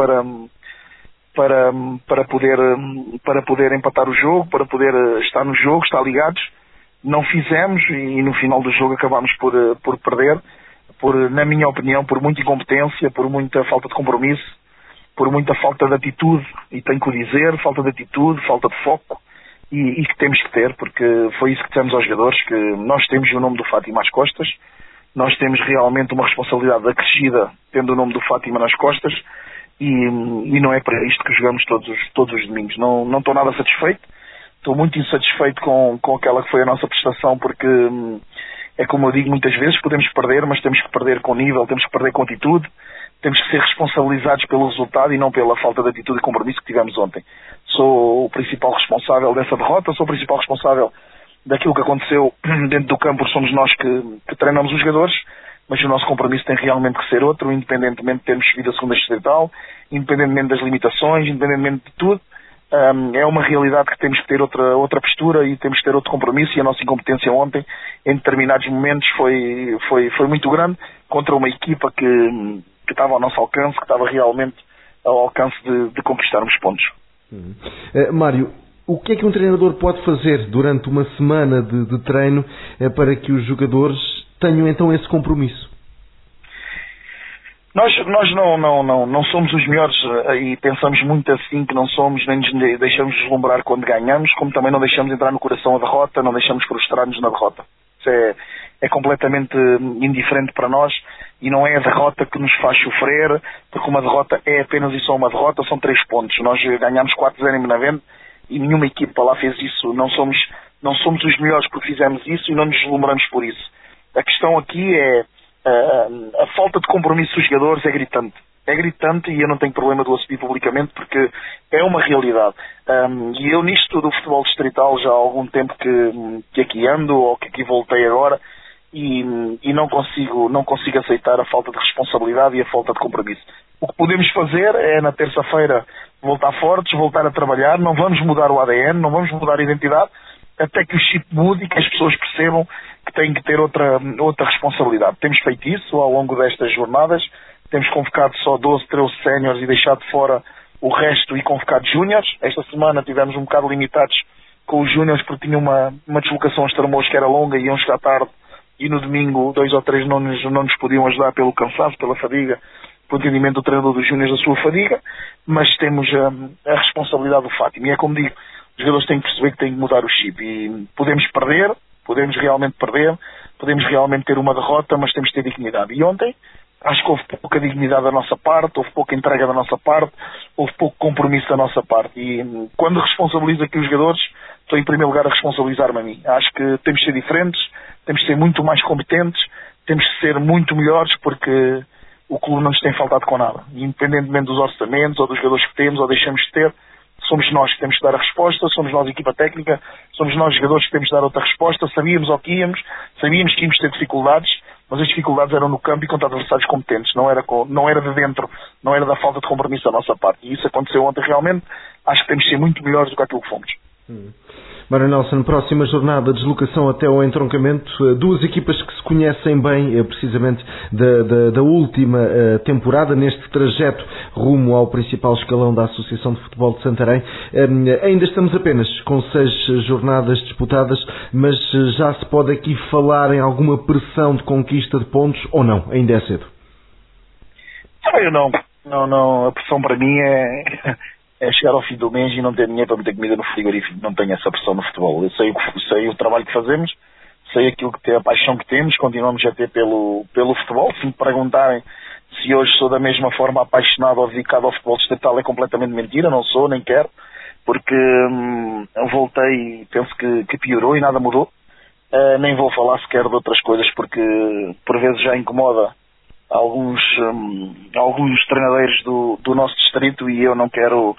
Speaker 9: para poder empatar o jogo, para poder estar no jogo, estar ligados. Não fizemos, e no final do jogo acabámos por perder, na minha opinião, por muita incompetência, por muita falta de compromisso, por muita falta de atitude, e tenho que o dizer, falta de atitude, falta de foco, e que temos que ter, porque foi isso que dissemos aos jogadores, que nós temos o nome do Fátima às costas, nós temos realmente uma responsabilidade acrescida tendo o nome do Fátima nas costas, e não é para isto que jogamos todos os domingos. Não estou nada satisfeito, estou muito insatisfeito com aquela que foi a nossa prestação, porque é como eu digo muitas vezes, podemos perder, mas temos que perder com nível, temos que perder com atitude, temos que ser responsabilizados pelo resultado e não pela falta de atitude e compromisso que tivemos ontem. Sou o principal responsável dessa derrota, sou o principal responsável daquilo que aconteceu dentro do campo, somos nós que treinamos os jogadores, mas o nosso compromisso tem realmente que ser outro, independentemente de termos subido a segunda distrital, independentemente das limitações, independentemente de tudo. É uma realidade que temos que ter outra postura e temos que ter outro compromisso, e a nossa incompetência ontem, em determinados momentos, foi muito grande contra uma equipa que estava ao nosso alcance, que estava realmente ao alcance de conquistarmos pontos.
Speaker 1: Mário, o que é que um treinador pode fazer durante uma semana de treino para que os jogadores tenham então esse compromisso?
Speaker 9: Nós não somos os melhores, e pensamos muito assim que não somos, nem nos deixamos deslumbrar quando ganhamos, como também não deixamos entrar no coração a derrota, não deixamos frustrar-nos na derrota. Isso é completamente indiferente para nós, e não é a derrota que nos faz sofrer, porque uma derrota é apenas e só uma derrota, são 3 pontos. Nós ganhámos 4-0 em Benavente e nenhuma equipa lá fez isso. Não somos os melhores porque fizemos isso e não nos deslumbramos por isso. A questão aqui é a falta de compromisso dos jogadores é gritante. É gritante, e eu não tenho problema de o assumir publicamente, porque é uma realidade. E eu nisto do futebol distrital já há algum tempo que aqui ando, ou que aqui voltei agora, e não consigo aceitar a falta de responsabilidade e a falta de compromisso. O que podemos fazer é, na terça-feira, voltar fortes, voltar a trabalhar. Não vamos mudar o ADN, não vamos mudar a identidade, até que o chip mude e que as pessoas percebam que têm que ter outra responsabilidade. Temos feito isso ao longo destas jornadas, temos convocado só 12, 13 séniores e deixado fora o resto e convocado júniores. Esta semana tivemos um bocado limitados com os júniores porque tinham uma deslocação aos Estremoz que era longa e iam chegar tarde, e no domingo 2 ou 3 não nos podiam ajudar pelo cansaço, pela fadiga pelo entendimento do treinador dos Júniors da sua fadiga, mas temos a responsabilidade do Fátima. E é como digo, os jogadores têm que perceber que têm que mudar o chip. E podemos realmente perder, podemos realmente ter uma derrota, mas temos que ter dignidade. E ontem, acho que houve pouca dignidade da nossa parte, houve pouca entrega da nossa parte, houve pouco compromisso da nossa parte. E quando responsabilizo aqui os jogadores, estou em primeiro lugar a responsabilizar-me a mim. Acho que temos de ser diferentes, temos de ser muito mais competentes, temos de ser muito melhores, porque o clube não nos tem faltado com nada. Independentemente dos orçamentos, ou dos jogadores que temos, ou deixamos de ter, somos nós que temos de dar a resposta, somos nós a equipa técnica, somos nós jogadores que temos de dar outra resposta. Sabíamos ao que íamos, sabíamos que íamos ter dificuldades, mas as dificuldades eram no campo e contra adversários competentes, não era de dentro, não era da falta de compromisso da nossa parte. E isso aconteceu ontem realmente. Acho que temos de ser muito melhores do que aquilo que fomos.
Speaker 1: Mário Nelson, próxima jornada de deslocação até ao entroncamento, duas equipas que se conhecem bem, precisamente da última temporada, neste trajeto rumo ao principal escalão da Associação de Futebol de Santarém. Ainda estamos apenas com 6 jornadas disputadas, mas já se pode aqui falar em alguma pressão de conquista de pontos, ou não? Ainda é cedo?
Speaker 9: Eu não. A pressão para mim é chegar ao fim do mês e não ter dinheiro para meter comida no frigorífico. Não tenho essa pressão no futebol. Eu sei o trabalho que fazemos, sei aquilo que tem, a paixão que temos, continuamos a ter pelo futebol. Se me perguntarem se hoje sou da mesma forma apaixonado ou dedicado ao futebol distrital, é completamente mentira. Não sou, nem quero, porque eu voltei e penso que piorou e nada mudou. Nem vou falar sequer de outras coisas, porque por vezes já incomoda alguns treinadores do nosso distrito, e eu não quero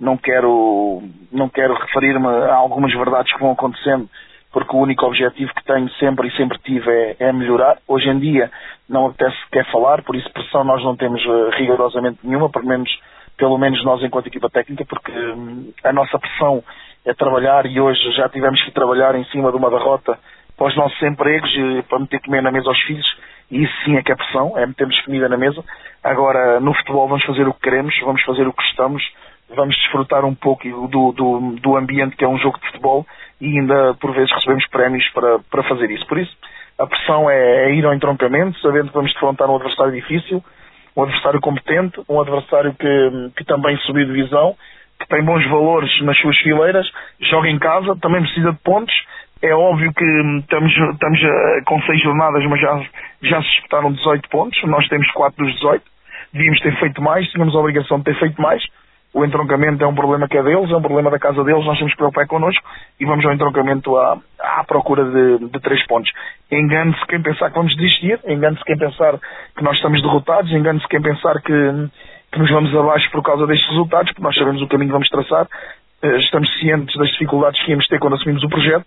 Speaker 9: referir-me a algumas verdades que vão acontecendo, porque o único objetivo que tenho sempre tive é melhorar. Hoje em dia não apetece sequer falar, por isso pressão nós não temos rigorosamente nenhuma, pelo menos nós enquanto equipa técnica, porque a nossa pressão é trabalhar, e hoje já tivemos que trabalhar em cima de uma derrota para os nossos empregos, para meter comida na mesa aos filhos. E isso sim é que é pressão, é metermos comida na mesa. Agora, no futebol vamos fazer o que queremos, vamos fazer o que gostamos, vamos desfrutar um pouco do ambiente que é um jogo de futebol, e ainda por vezes recebemos prémios para fazer isso. Por isso, a pressão é ir ao entroncamento, sabendo que vamos defrontar um adversário difícil, um adversário competente, um adversário que também subiu de divisão, que tem bons valores nas suas fileiras, joga em casa, também precisa de pontos. É óbvio que estamos com 6 jornadas, mas já se disputaram 18 pontos. Nós temos 4 dos 18. Devíamos ter feito mais, tínhamos a obrigação de ter feito mais. O entroncamento é um problema que é deles, é um problema da casa deles, nós temos que preocupar connosco e vamos ao entroncamento à procura de 3 pontos. Engane-se quem pensar que vamos desistir, engane-se quem pensar que nós estamos derrotados, engane-se quem pensar que nos vamos abaixo por causa destes resultados, porque nós sabemos o caminho que vamos traçar, estamos cientes das dificuldades que íamos ter quando assumimos o projeto.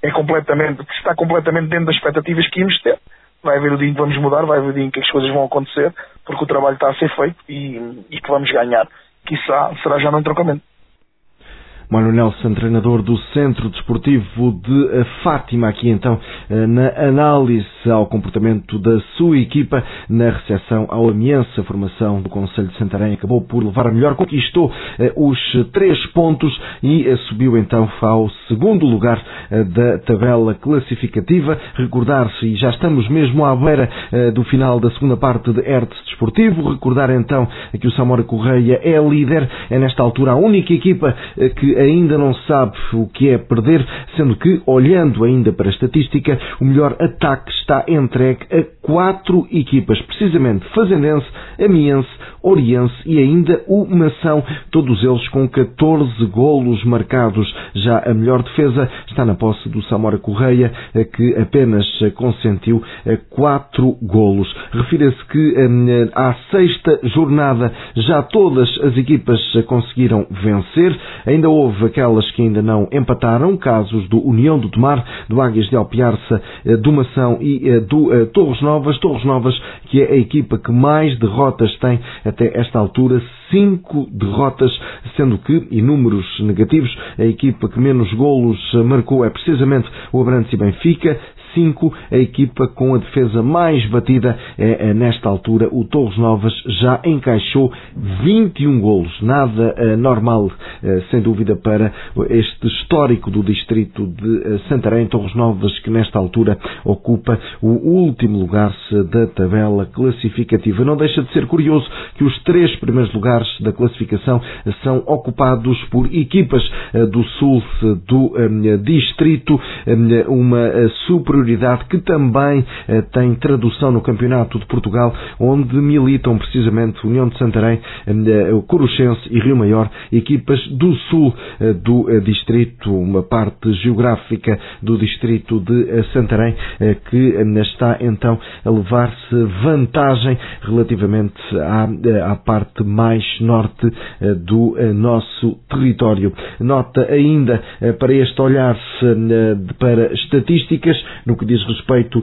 Speaker 9: Está completamente dentro das expectativas que íamos ter. Vai haver o dia em que vamos mudar, vai haver o dia em que as coisas vão acontecer, porque o trabalho está a ser feito e que vamos ganhar. Quiçá será já no entroncamento.
Speaker 1: Mário Nelson, treinador do Centro Desportivo de Fátima, aqui então na análise ao comportamento da sua equipa na recepção ao Amiense. A formação do Concelho de Santarém acabou por levar a melhor, conquistou os 3 pontos e subiu então ao segundo lugar da tabela classificativa. Recordar-se, e já estamos mesmo à beira do final da segunda parte de Hertz Desportivo, recordar então que o Samora Correia é líder, é nesta altura a única equipa que ainda não sabe o que é perder, sendo que, olhando ainda para a estatística, o melhor ataque está entregue a 4 equipas, precisamente Fazendense, Amiense, Oriense e ainda o Mação, todos eles com 14 golos marcados. Já a melhor defesa está na posse do Samora Correia, que apenas consentiu 4 golos. Refira-se que à 6ª jornada já todas as equipas conseguiram vencer, ainda houve aquelas que ainda não empataram, casos do União do Tomar, do Águias de Alpiarça, do Mação e do Torres Novas, que é a equipa que mais derrotas tem até esta altura, 5 derrotas, sendo que, em números negativos, a equipa que menos golos marcou é precisamente o Abrantes e Benfica, 5. A equipa com a defesa mais batida é, nesta altura, o Torres Novas, já encaixou 21 golos. Nada normal, sem dúvida, para este histórico do distrito de Santarém. Torres Novas, que nesta altura ocupa o último lugar da tabela classificativa. Não deixa de ser curioso que os 3 primeiros lugares da classificação são ocupados por equipas do sul do distrito, uma superioridade que também tem tradução no Campeonato de Portugal, onde militam precisamente União de Santarém, Coruchense e Rio Maior, equipas do sul do distrito, uma parte geográfica do distrito de Santarém, que está então a levar-se vantagem relativamente à parte mais norte do nosso território. Nota ainda para este olhar para estatísticas, no que diz respeito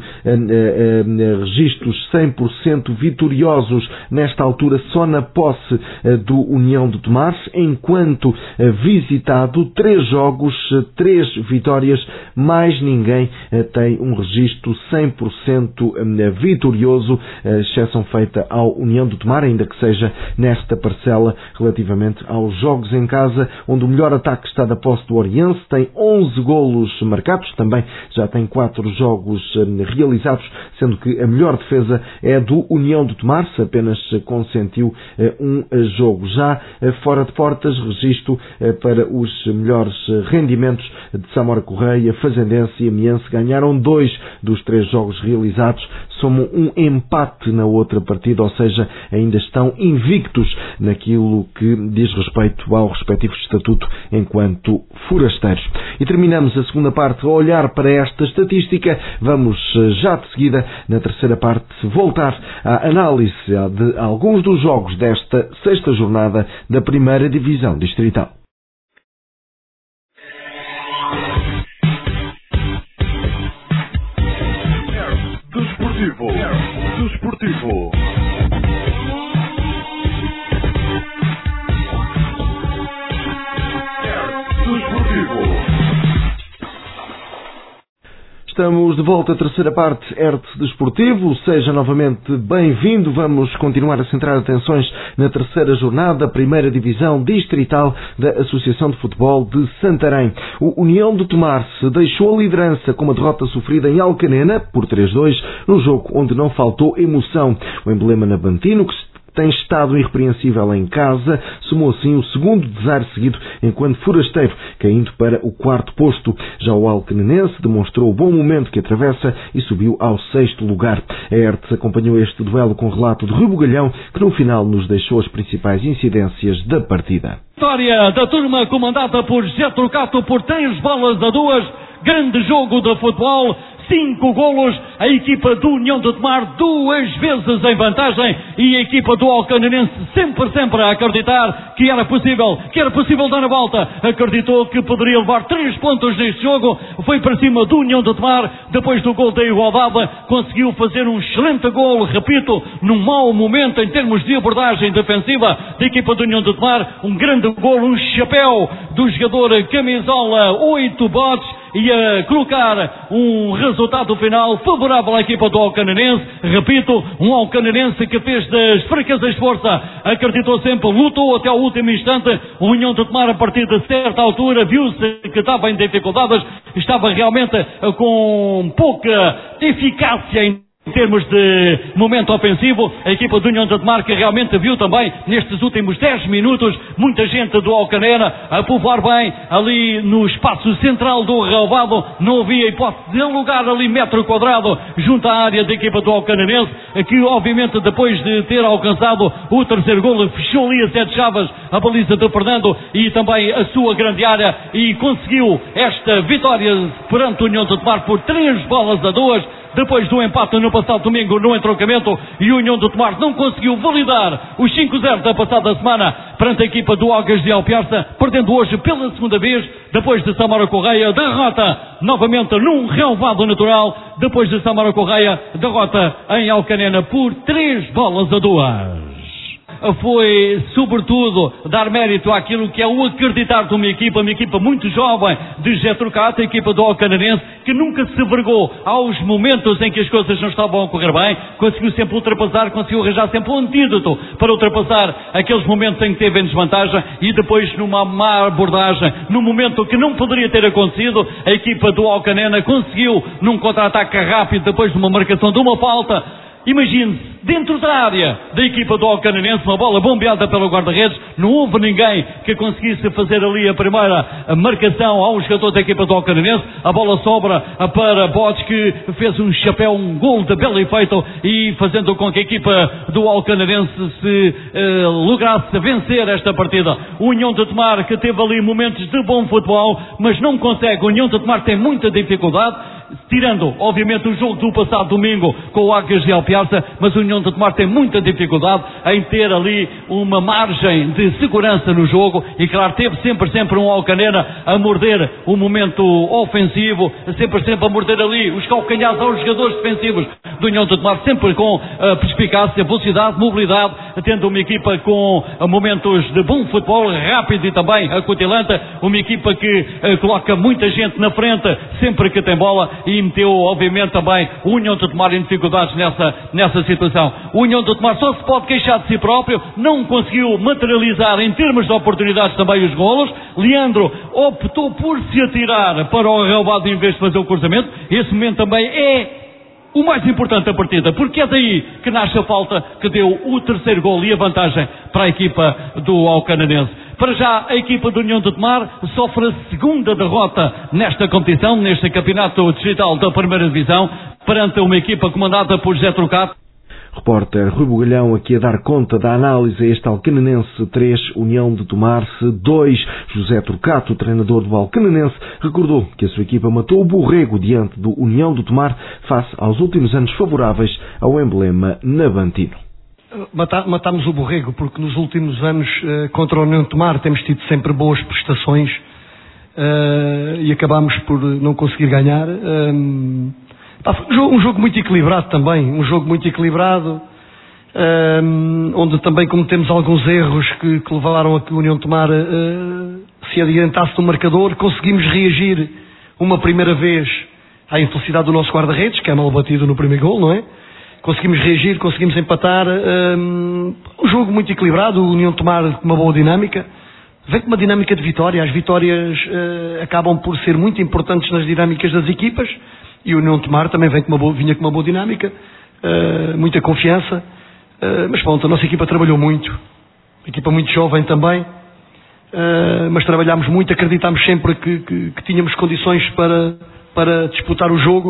Speaker 1: a registros 100% vitoriosos, nesta altura só na posse do União de Tomar, enquanto visitado 3 jogos, 3 vitórias, mais ninguém tem um registro 100% vitorioso, exceção feita ao União de Tomar, ainda que seja nesta parcela relativamente aos jogos em casa, onde o melhor ataque está da posse do Oriense, tem 11 golos marcados, também já tem 4 jogos realizados, sendo que a melhor defesa é do União de Tomar, apenas consentiu um jogo. Já fora de portas, registro para os melhores rendimentos de Samora Correia, Fazendense e Amiense. Ganharam 2 dos 3 jogos realizados, somam um empate na outra partida, ou seja, ainda estão invictos naquilo que diz respeito ao respectivo estatuto enquanto forasteiros. E terminamos a segunda parte a olhar para esta estatística. Vamos já de seguida, na terceira parte, voltar à análise de alguns dos jogos desta 6ª jornada da primeira divisão distrital.
Speaker 10: Desportivo.
Speaker 1: Estamos de volta à terceira parte, Hertz Desportivo. Seja novamente bem-vindo. Vamos continuar a centrar atenções na terceira jornada, primeira divisão distrital da Associação de Futebol de Santarém. O União de Tomar se deixou a liderança com uma derrota sofrida em Alcanena por 3-2, num jogo onde não faltou emoção. O emblema nabantino, que tem estado irrepreensível em casa, somou assim o segundo desaire seguido enquanto forasteiro, caindo para o 4º posto. Já o alcanenense demonstrou o bom momento que atravessa e subiu ao 6º lugar. A Hertz acompanhou este duelo com relato de Rui Bugalhão, que no final nos deixou as principais incidências da partida.
Speaker 11: Vitória da turma comandada por Getro Cato por 3-2. Grande jogo de futebol. 5 golos, a equipa do União de Tomar 2 vezes em vantagem e a equipa do Alcanenense sempre a acreditar que era possível dar a volta, acreditou que poderia levar 3 pontos neste jogo, foi para cima do União de Tomar, depois do gol da igualdade, conseguiu fazer um excelente gol, repito, num mau momento em termos de abordagem defensiva da equipa do União de Tomar, um grande gol, um chapéu do jogador camisola 8 botes, e a colocar um resultado final favorável à equipa do Alcanenense. Repito, um Alcanenense que fez das fraquezas força, acreditou sempre, lutou até ao último instante. O União de Tomar, a partir de certa altura, viu-se que estava em dificuldades, estava realmente com pouca eficácia em termos de momento ofensivo. A equipa do União de Tomar, que realmente viu também nestes últimos 10 minutos muita gente do Alcanena a povoar bem ali no espaço central do relvado, não havia hipótese de alugar ali metro quadrado junto à área da equipa do Alcanenense, que obviamente depois de ter alcançado o 3º golo fechou ali a 7 chaves a baliza de Fernando e também a sua grande área e conseguiu esta vitória perante o União de Tomar por 3-2. Depois do empate no passado domingo no entroncamento, e o União de Tomar não conseguiu validar os 5-0 da passada semana perante a equipa do Algas de Alpiarça, perdendo hoje pela segunda vez, depois de Samora Correia, derrota novamente num relvado natural, depois de Samora Correia, derrota em Alcanena por 3-2. foi, sobretudo, dar mérito àquilo que é o acreditar de uma equipa muito jovem de Getrocato, a equipa do Alcanenense, que nunca se vergou aos momentos em que as coisas não estavam a correr bem, conseguiu sempre ultrapassar, conseguiu arranjar sempre um antídoto para ultrapassar aqueles momentos em que teve em desvantagem e depois, numa má abordagem, num momento que não poderia ter acontecido, a equipa do Alcanena conseguiu, num contra-ataque rápido, depois de uma marcação de uma falta, imagine-se, dentro da área da equipa do Alcanenense, uma bola bombeada pelo guarda-redes, não houve ninguém que conseguisse fazer ali a primeira marcação ao jogador da equipa do Alcanenense, a bola sobra para Botes, que fez um chapéu, um gol de belo efeito, e fazendo com que a equipa do Alcanenense se lograsse vencer esta partida. O União de Tomar, que teve ali momentos de bom futebol, mas não consegue. O União de Tomar tem muita dificuldade, tirando, obviamente, o jogo do passado domingo com o Águias de Alpiarça, mas o União de Tomar tem muita dificuldade em ter ali uma margem de segurança no jogo e, claro, teve sempre um Alcanena a morder o momento ofensivo, sempre a morder ali os calcanhares aos jogadores defensivos do União de Tomar, sempre com perspicácia, velocidade, mobilidade, tendo uma equipa com momentos de bom futebol, rápido e também acutilante, uma equipa que coloca muita gente na frente sempre que tem bola, e meteu, obviamente, também o União de Tomar em dificuldades nessa situação. O União de Tomar só se pode queixar de si próprio, não conseguiu materializar em termos de oportunidades também os golos. Leandro optou por se atirar para o relvado em vez de fazer o cruzamento. Esse momento também é o mais importante da partida, porque é daí que nasce a falta que deu o terceiro gol e a vantagem para a equipa do Alcanenense. Para já, a equipa do União de Tomar sofre a segunda derrota nesta competição, neste campeonato distrital da primeira divisão, perante uma equipa comandada por José Trocato.
Speaker 1: Repórter Rui Bugalhão aqui a dar conta da análise a este Alcanenense 3, União de Tomar-se 2. José Trocato, o treinador do Alcanenense, recordou que a sua equipa matou o borrego diante do União de Tomar face aos últimos anos favoráveis ao emblema navantino.
Speaker 12: Matámos o borrego porque nos últimos anos contra o União de Tomar temos tido sempre boas prestações e acabámos por não conseguir ganhar. Foi um jogo muito equilibrado também, onde também cometemos alguns erros que levaram a que o União de Tomar se adiantasse no marcador. Conseguimos reagir uma primeira vez à infelicidade do nosso guarda-redes, que é mal batido no primeiro gol, não é? Conseguimos reagir, conseguimos empatar. Um jogo muito equilibrado, o União de Tomar com uma boa dinâmica. Vem com uma dinâmica de vitória. As vitórias acabam por ser muito importantes nas dinâmicas das equipas. E o União de Tomar também vinha com uma boa dinâmica, muita confiança. Mas pronto, a nossa equipa trabalhou muito. A equipa muito jovem também. Mas trabalhámos muito, acreditámos sempre que tínhamos condições para disputar o jogo.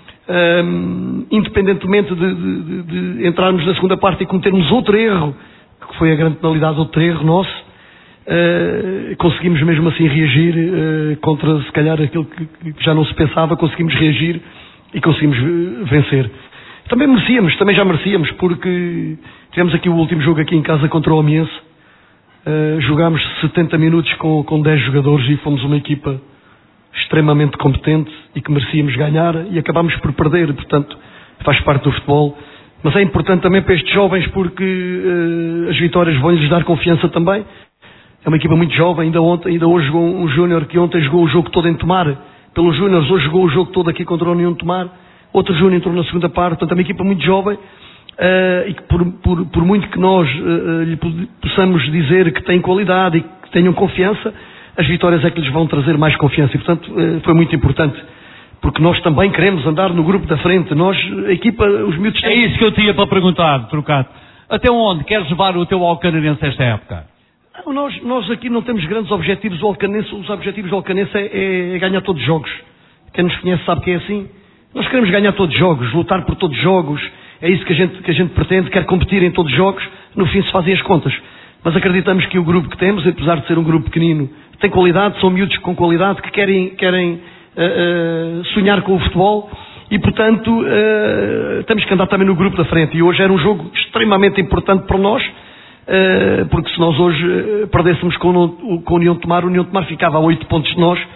Speaker 12: Independentemente de entrarmos na segunda parte e cometermos outro erro, que foi a grande penalidade de outro erro nosso, conseguimos mesmo assim reagir contra, se calhar, aquilo que já não se pensava. Conseguimos reagir e conseguimos vencer. Também já merecíamos, porque tivemos aqui o último jogo aqui em casa contra o Amiense. Jogámos 70 minutos com 10 jogadores e fomos uma equipa extremamente competente e que merecíamos ganhar e acabámos por perder. Portanto, faz parte do futebol. Mas é importante também para estes jovens, porque as vitórias vão-lhes dar confiança também. É uma equipa muito jovem, ainda hoje jogou um júnior que ontem jogou o jogo todo em Tomar, pelos júniores, hoje jogou o jogo todo aqui contra a União de Tomar. Outro júnior entrou na segunda parte. Portanto, é uma equipa muito jovem e que por muito que nós lhe possamos dizer que tem qualidade e que tenham confiança, as vitórias é que lhes vão trazer mais confiança. E, portanto, foi muito importante, porque nós também queremos andar no grupo da frente. A equipa, os miúdos têm...
Speaker 11: É isso que eu tinha para perguntar, Trocato. Até onde queres levar o teu Alcanenense esta época?
Speaker 12: Nós aqui não temos grandes objetivos. Os objetivos do Alcanense é ganhar todos os jogos. Quem nos conhece sabe que é assim. Nós queremos ganhar todos os jogos, lutar por todos os jogos. É isso que a gente pretende, quer competir em todos os jogos. No fim se fazem as contas. Mas acreditamos que o grupo que temos, apesar de ser um grupo pequenino, tem qualidade, são miúdos com qualidade, que querem sonhar com o futebol. E, portanto, temos que andar também no grupo da frente. E hoje era um jogo extremamente importante para nós, porque se nós hoje perdêssemos com a União de Tomar, ficava a 8 pontos de nós.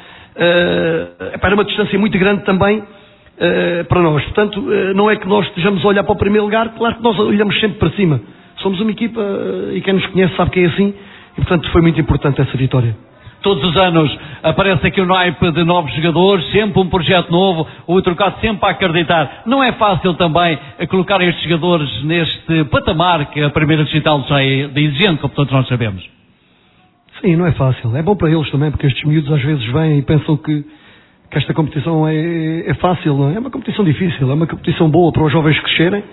Speaker 12: Era uma distância muito grande também para nós. Portanto, não é que nós estejamos a olhar para o primeiro lugar. Claro que nós olhamos sempre para cima. Somos uma equipa e quem nos conhece sabe que é assim e, portanto, foi muito importante essa vitória.
Speaker 11: Todos os anos aparece aqui o naipe de novos jogadores, sempre um projeto novo, o Trocado sempre a acreditar. Não é fácil também colocar estes jogadores neste patamar que a primeira digital já é exigente, como todos nós sabemos.
Speaker 12: Sim, não é fácil. É bom para eles também, porque estes miúdos às vezes vêm e pensam que esta competição é fácil. Não é? É uma competição difícil, é uma competição boa para os jovens crescerem.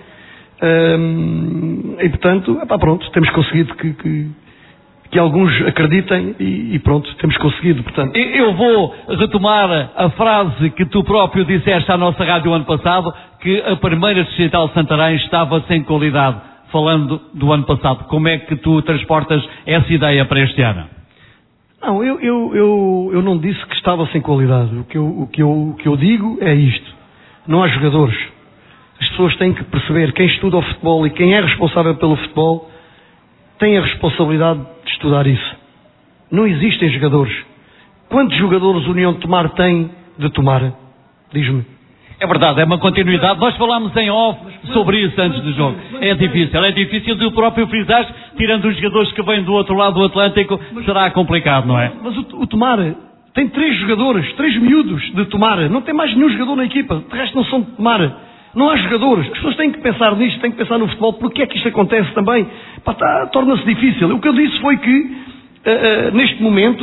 Speaker 12: E portanto, pronto, temos conseguido que alguns acreditem e pronto, temos conseguido, portanto.
Speaker 11: Eu vou retomar a frase que tu próprio disseste à nossa rádio ano passado, que a primeira digital de Santarém estava sem qualidade, falando do ano passado. Como é que tu transportas essa ideia para este ano?
Speaker 12: Não, eu não disse que estava sem qualidade. O que eu digo é isto. Não há jogadores. As pessoas têm que perceber, quem estuda o futebol e quem é responsável pelo futebol tem a responsabilidade de estudar isso. Não existem jogadores. Quantos jogadores a União de Tomar tem de Tomar? Diz-me.
Speaker 11: É verdade, é uma continuidade. Nós falámos em off sobre isso antes do jogo. É difícil de o próprio frisar, tirando os jogadores que vêm do outro lado do Atlântico, será complicado, não é?
Speaker 12: Mas o Tomar tem 3 jogadores, 3 miúdos de Tomar. Não tem mais nenhum jogador na equipa. De resto não são de Tomar. Não há jogadores. As pessoas têm que pensar nisto, têm que pensar no futebol. Porque é que isto acontece também? Torna-se difícil. O que eu disse foi que, neste momento,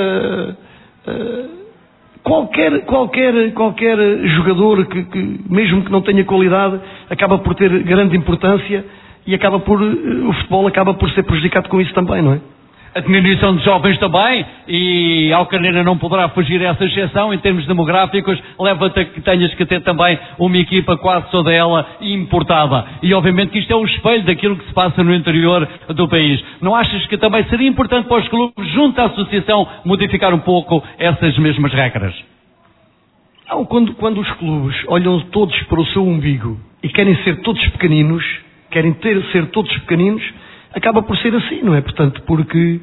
Speaker 12: qualquer jogador que, mesmo que não tenha qualidade, acaba por ter grande importância e o futebol acaba por ser prejudicado com isso também, não é?
Speaker 11: A diminuição de jovens também, e Alcaneira não poderá fugir a essa exceção em termos demográficos, leva-te a que tenhas que ter também uma equipa quase toda ela importada. E obviamente que isto é o espelho daquilo que se passa no interior do país. Não achas que também seria importante para os clubes, junto à associação, modificar um pouco essas mesmas regras?
Speaker 12: Não, quando os clubes olham todos para o seu umbigo e querem ser todos pequeninos, ser todos pequeninos, acaba por ser assim, não é? Portanto, porque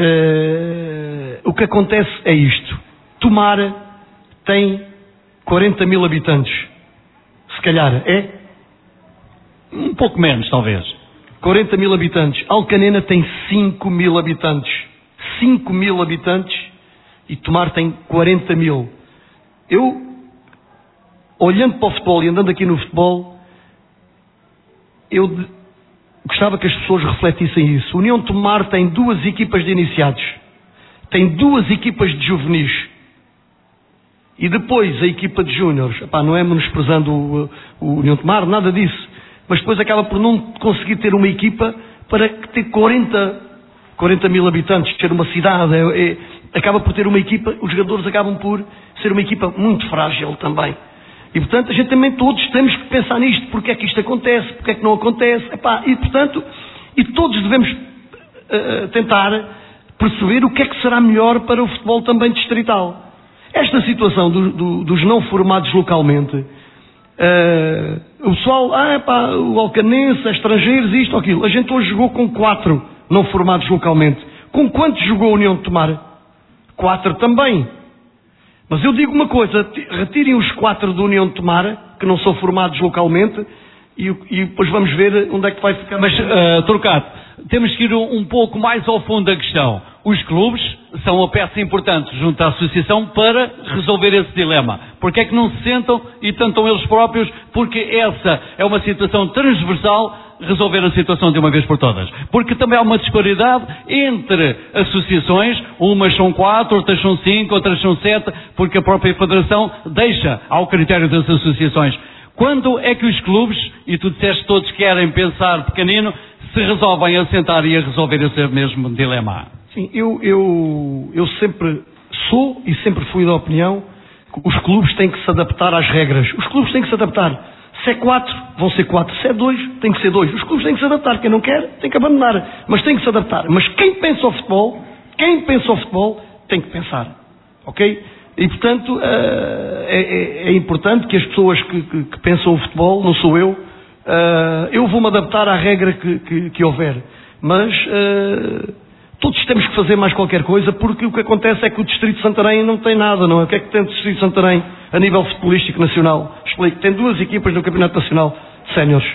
Speaker 12: o que acontece é isto. Tomar tem 40 mil habitantes. Se calhar, é?
Speaker 11: Um pouco menos, talvez.
Speaker 12: 40 mil habitantes. Alcanena tem 5 mil habitantes. 5 mil habitantes e Tomar tem 40 mil. Eu, olhando para o futebol e andando aqui no futebol, eu gostava que as pessoas refletissem isso. União de Tomar tem 2 equipas de iniciados, tem 2 equipas de juvenis e depois a equipa de júniores. Não é menosprezando o União de Tomar, nada disso, mas depois acaba por não conseguir ter uma equipa para ter 40 mil habitantes, ter uma cidade, acaba por ter uma equipa, os jogadores acabam por ser uma equipa muito frágil também. E, portanto, a gente também todos temos que pensar nisto. Porque é que isto acontece? Porque é que não acontece? E, portanto, todos devemos tentar perceber o que é que será melhor para o futebol também distrital. Esta situação dos não formados localmente, o pessoal, o alcanense, estrangeiros, isto ou aquilo. A gente hoje jogou com 4 não formados localmente. Com quantos jogou a União de Tomar? 4 também. Mas eu digo uma coisa, retirem os 4 da União de Tomar, que não são formados localmente, e depois vamos ver onde é que vai ficar.
Speaker 11: Mas, Trocado, temos que ir um pouco mais ao fundo da questão. Os clubes são uma peça importante junto à associação para resolver esse dilema. Porque é que não se sentam e tentam eles próprios, porque essa é uma situação transversal, resolver a situação de uma vez por todas. Porque também há uma disparidade entre associações, umas são 4, outras são 5, outras são 7, porque a própria Federação deixa ao critério das associações. Quando é que os clubes, e tu disseste todos querem pensar pequenino, se resolvem a sentar e a resolver esse mesmo dilema?
Speaker 12: Sim, eu sempre sou e sempre fui da opinião que os clubes têm que se adaptar às regras. Os clubes têm que se adaptar. Se é 4, vão ser 4. Se é 2, tem que ser 2. Os clubes têm que se adaptar. Quem não quer, tem que abandonar. Mas tem que se adaptar. Mas quem pensa o futebol, tem que pensar. Ok? E, portanto, é importante que as pessoas que pensam o futebol, não sou eu vou-me adaptar à regra que houver. Mas todos temos que fazer mais qualquer coisa, porque o que acontece é que o Distrito de Santarém não tem nada, não é? O que é que tem o Distrito de Santarém a nível futebolístico nacional? Explico. Tem 2 equipas no Campeonato Nacional de Séniores.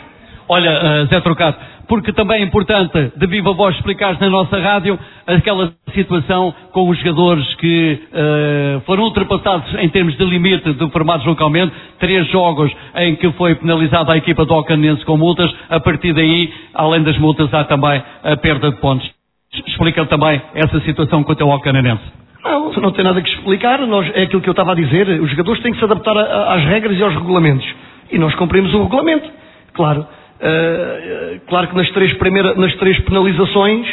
Speaker 11: Olha, Zé Trocato, porque também é importante, de viva voz, explicares na nossa rádio aquela situação com os jogadores que foram ultrapassados em termos de limite de formados localmente, 3 jogos em que foi penalizada a equipa do Alcanenense com multas. A partir daí, além das multas, há também a perda de pontos. Explica também essa situação quanto ao Alcanenense.
Speaker 12: Não tem nada que explicar, é aquilo que eu estava a dizer, os jogadores têm que se adaptar às regras e aos regulamentos, e nós cumprimos o regulamento, claro. Claro que nas três penalizações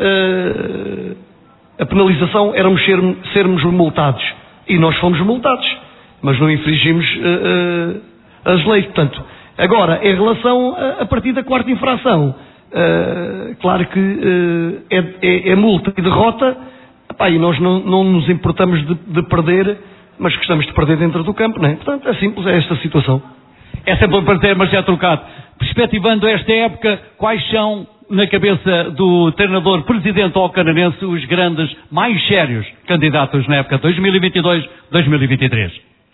Speaker 12: a penalização éramos sermos multados, e nós fomos multados, mas não infringimos as leis. Portanto, agora, em relação a partir da 4ª infração, claro que é multa e derrota, e nós não nos importamos de perder, mas gostamos de perder dentro do campo, não é? Portanto, é simples, é esta situação.
Speaker 11: É sempre um prazer, mas já trocado. Perspectivando esta época, quais são, na cabeça do treinador presidente alcanenense, os grandes, mais sérios candidatos na época 2022-2023?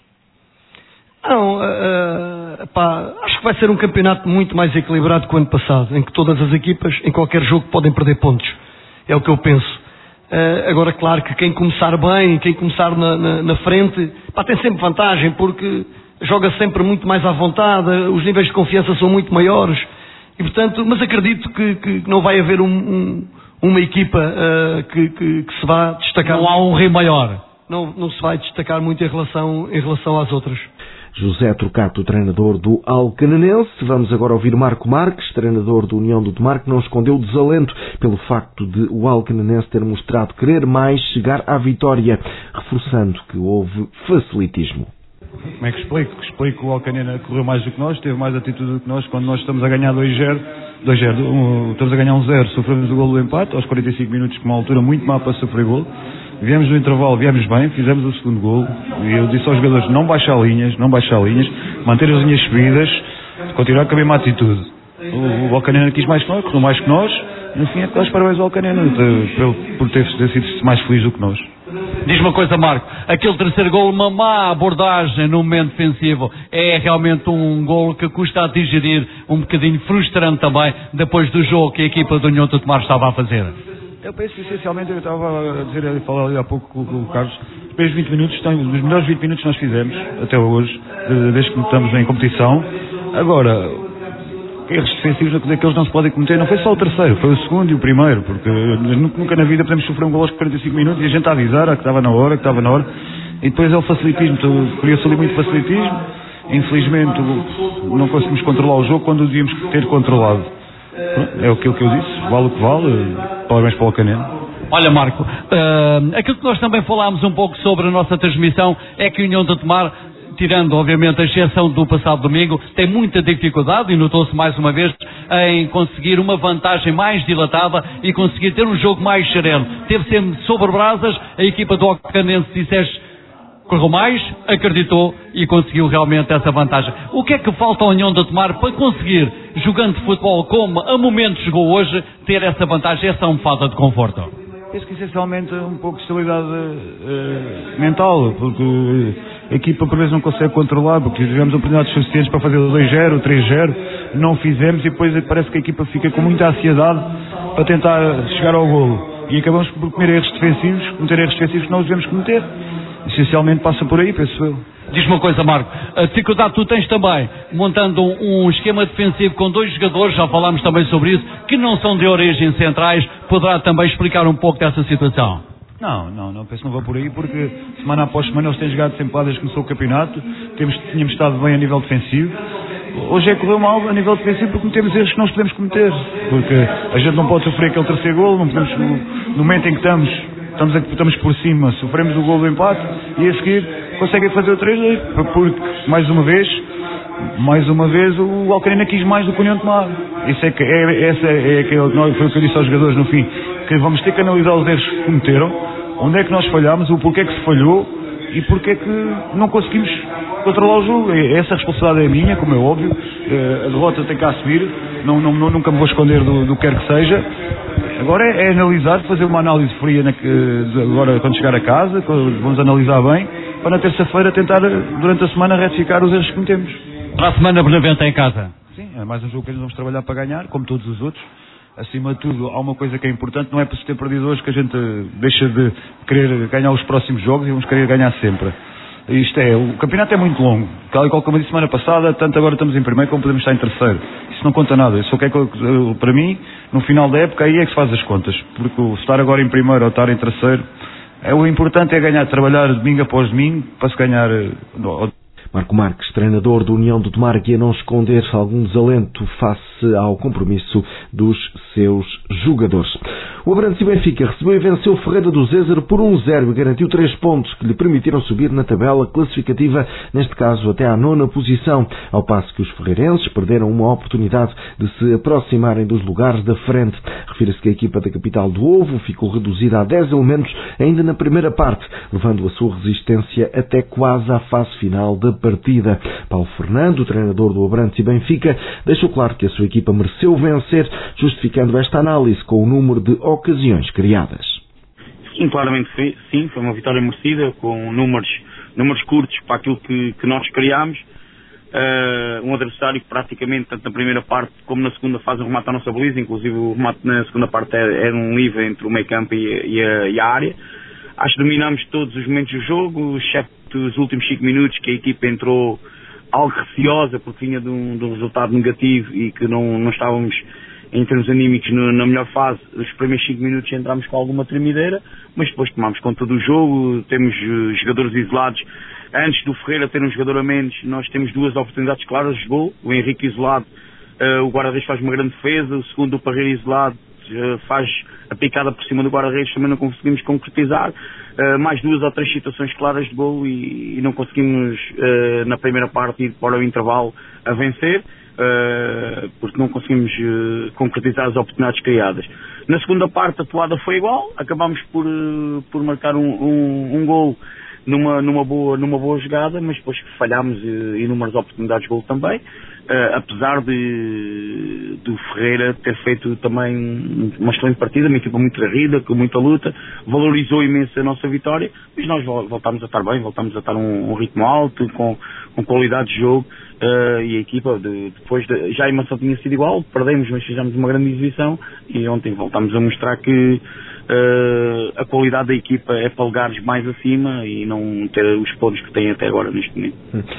Speaker 12: Acho que vai ser um campeonato muito mais equilibrado que o ano passado, em que todas as equipas, em qualquer jogo, podem perder pontos. É o que eu penso. Agora, claro que quem começar bem, quem começar na frente, tem sempre vantagem, porque joga sempre muito mais à vontade, os níveis de confiança são muito maiores, e portanto, mas acredito que não vai haver uma equipa que se vá destacar.
Speaker 11: Não há um rei maior.
Speaker 12: Não se vai destacar muito em relação às outras.
Speaker 1: José Trocato, treinador do Alcanenense. Vamos agora ouvir Marco Marques, treinador do União do Tomar, que não escondeu desalento pelo facto de o Alcanenense ter mostrado querer mais chegar à vitória, reforçando que houve facilitismo.
Speaker 13: Como é que explico? Explico que o Alcanena correu mais do que nós, teve mais atitude do que nós. Quando nós estamos a ganhar 2-0, estamos a ganhar 1-0, sofremos o golo do empate, aos 45 minutos, com uma altura muito má para sofrer golo. Viemos no intervalo, viemos bem, fizemos o segundo golo, e eu disse aos jogadores, não baixar linhas, manter as linhas subidas, continuar com a mesma atitude. O Alcanena quis mais que nós, correu mais que nós, no fim é que nós parabéns ao Alcanena, por ter sido mais feliz do que nós.
Speaker 11: Diz uma coisa, Marco, aquele terceiro golo, uma má abordagem no momento defensivo, é realmente um golo que custa a digerir, um bocadinho frustrante também, depois do jogo que a equipa do União do Tomar estava a fazer.
Speaker 13: Eu penso que essencialmente, eu estava a falar ali há pouco com o Carlos, os primeiros 20 minutos, os melhores 20 minutos que nós fizemos até hoje, desde que estamos em competição. Agora, erros defensivos que eles não se podem cometer, não foi só o terceiro, foi o segundo e o primeiro, porque nunca na vida podemos sofrer um gol aos 45 minutos e a gente a avisar que estava na hora, e depois é o facilitismo, criou-se ali muito facilitismo, infelizmente não conseguimos controlar o jogo quando devíamos ter controlado. É aquilo que eu disse, vale o que vale, parabéns para o Alcanena.
Speaker 11: Olha, Marco, aquilo que nós também falámos um pouco sobre a nossa transmissão é que a União do Tomar, tirando obviamente a exceção do passado domingo, tem muita dificuldade, e notou-se mais uma vez, em conseguir uma vantagem mais dilatada e conseguir ter um jogo mais sereno. Teve sempre sobre brasas, a equipa do Alcanense, disseste, correu mais, acreditou e conseguiu realmente essa vantagem. O que é que falta à União do Tomar para conseguir, jogando futebol como a momentos jogou hoje, ter essa vantagem, essa almofada de conforto?
Speaker 13: Penso que essencialmente um pouco de estabilidade mental, porque a equipa por vezes não consegue controlar, porque tivemos oportunidades suficientes para fazer o 2-0, o 3-0, não fizemos, e depois parece que a equipa fica com muita ansiedade para tentar chegar ao golo, e acabamos por cometer erros defensivos que não devemos cometer. Essencialmente passa por aí, penso eu.
Speaker 11: Diz-me uma coisa, Marco, a dificuldade tu tens também, montando um esquema defensivo com 2 jogadores, já falámos também sobre isso, que não são de origem centrais, poderá também explicar um pouco dessa situação?
Speaker 13: Não, penso que não vou por aí, porque semana após semana eles têm jogado sempre lá desde que começou o campeonato, tínhamos estado bem a nível defensivo. Hoje é que correu mal a nível defensivo porque cometemos erros que não os podemos cometer, porque a gente não pode sofrer aquele terceiro golo, não podemos, no momento em que estamos por cima, sofremos o golo do empate e a seguir conseguem fazer o 3-2, porque mais uma vez o Alcanena quis mais do que o União de Tomar. Isso foi o que eu disse aos jogadores no fim, que vamos ter que analisar os erros que cometeram, onde é que nós falhámos, o porquê que se falhou e porquê é que não conseguimos controlar o jogo. Essa responsabilidade é minha, como é óbvio, a derrota tem que assumir, nunca me vou esconder do que quer que seja. Agora é analisar, fazer uma análise fria agora quando chegar a casa, vamos analisar bem, para na terça-feira tentar durante a semana retificar os erros que cometemos.
Speaker 11: Para a semana Benavente em casa?
Speaker 13: Sim, É mais um jogo que nós vamos trabalhar para ganhar, como todos os outros. Acima de tudo, há uma coisa que é importante, não é por se ter perdido hoje que a gente deixa de querer ganhar os próximos jogos e vamos querer ganhar sempre. O campeonato é muito longo, tal e qual como eu disse semana passada, tanto agora estamos em primeiro como podemos estar em terceiro. Isso não conta nada, eu só quero, para mim, no final da época aí é que se faz as contas, porque estar agora em primeiro ou estar em terceiro, o importante é ganhar, trabalhar domingo após domingo para se ganhar.
Speaker 1: Marco Marques, treinador do União do Tomar, que a não esconder algum desalento face ao compromisso dos seus jogadores. O Abrantes e Benfica recebeu e venceu Ferreira do Zézer por 1-0 e garantiu 3 pontos que lhe permitiram subir na tabela classificativa, neste caso até à 9ª posição, ao passo que os ferreirenses perderam uma oportunidade de se aproximarem dos lugares da frente. Refira-se que a equipa da capital do Ovo ficou reduzida a 10 elementos ainda na primeira parte, levando a sua resistência até quase à fase final da partida. Paulo Fernando, o treinador do Abrantes e Benfica, deixou claro que a sua equipa mereceu vencer, justificando esta análise com o número de ocasiões criadas.
Speaker 14: Sim, claramente sim, foi uma vitória merecida, com números curtos para aquilo que nós criámos. Um adversário que praticamente, tanto na primeira parte como na segunda, faz um remate à nossa baliza, inclusive o remate na segunda parte era um livre entre o meio campo e a área. Acho que dominámos todos os momentos do jogo, exceto os últimos 5 minutos, que a equipa entrou algo receosa porque vinha de um resultado negativo e que não estávamos em termos anímicos na melhor fase. Os primeiros 5 minutos entramos com alguma tremideira, mas depois tomámos conta do jogo, temos jogadores isolados. Antes do Ferreira ter um jogador a menos, nós temos 2 oportunidades claras de gol. O Henrique isolado, o guarda-redes faz uma grande defesa, o segundo, o Parreira isolado, faz a picada por cima do guarda-redes, também não conseguimos concretizar. Mais 2 ou 3 situações claras de gol e não conseguimos na primeira parte ir para o intervalo a vencer, porque não conseguimos concretizar as oportunidades criadas. Na segunda parte a toada foi igual, acabámos por marcar um gol numa boa jogada, mas depois falhámos inúmeras oportunidades de gol também, apesar do Ferreira ter feito também uma excelente partida, uma equipa muito aguerrida, com muita luta, valorizou imenso a nossa vitória, mas nós voltámos a estar bem, voltámos a estar um ritmo alto, com qualidade de jogo, e a equipa, depois já a emoção tinha sido igual, perdemos, mas fizemos uma grande exibição, e ontem voltámos a mostrar que a qualidade da equipa é para lugares mais acima e não ter os pontos que tem até agora neste momento.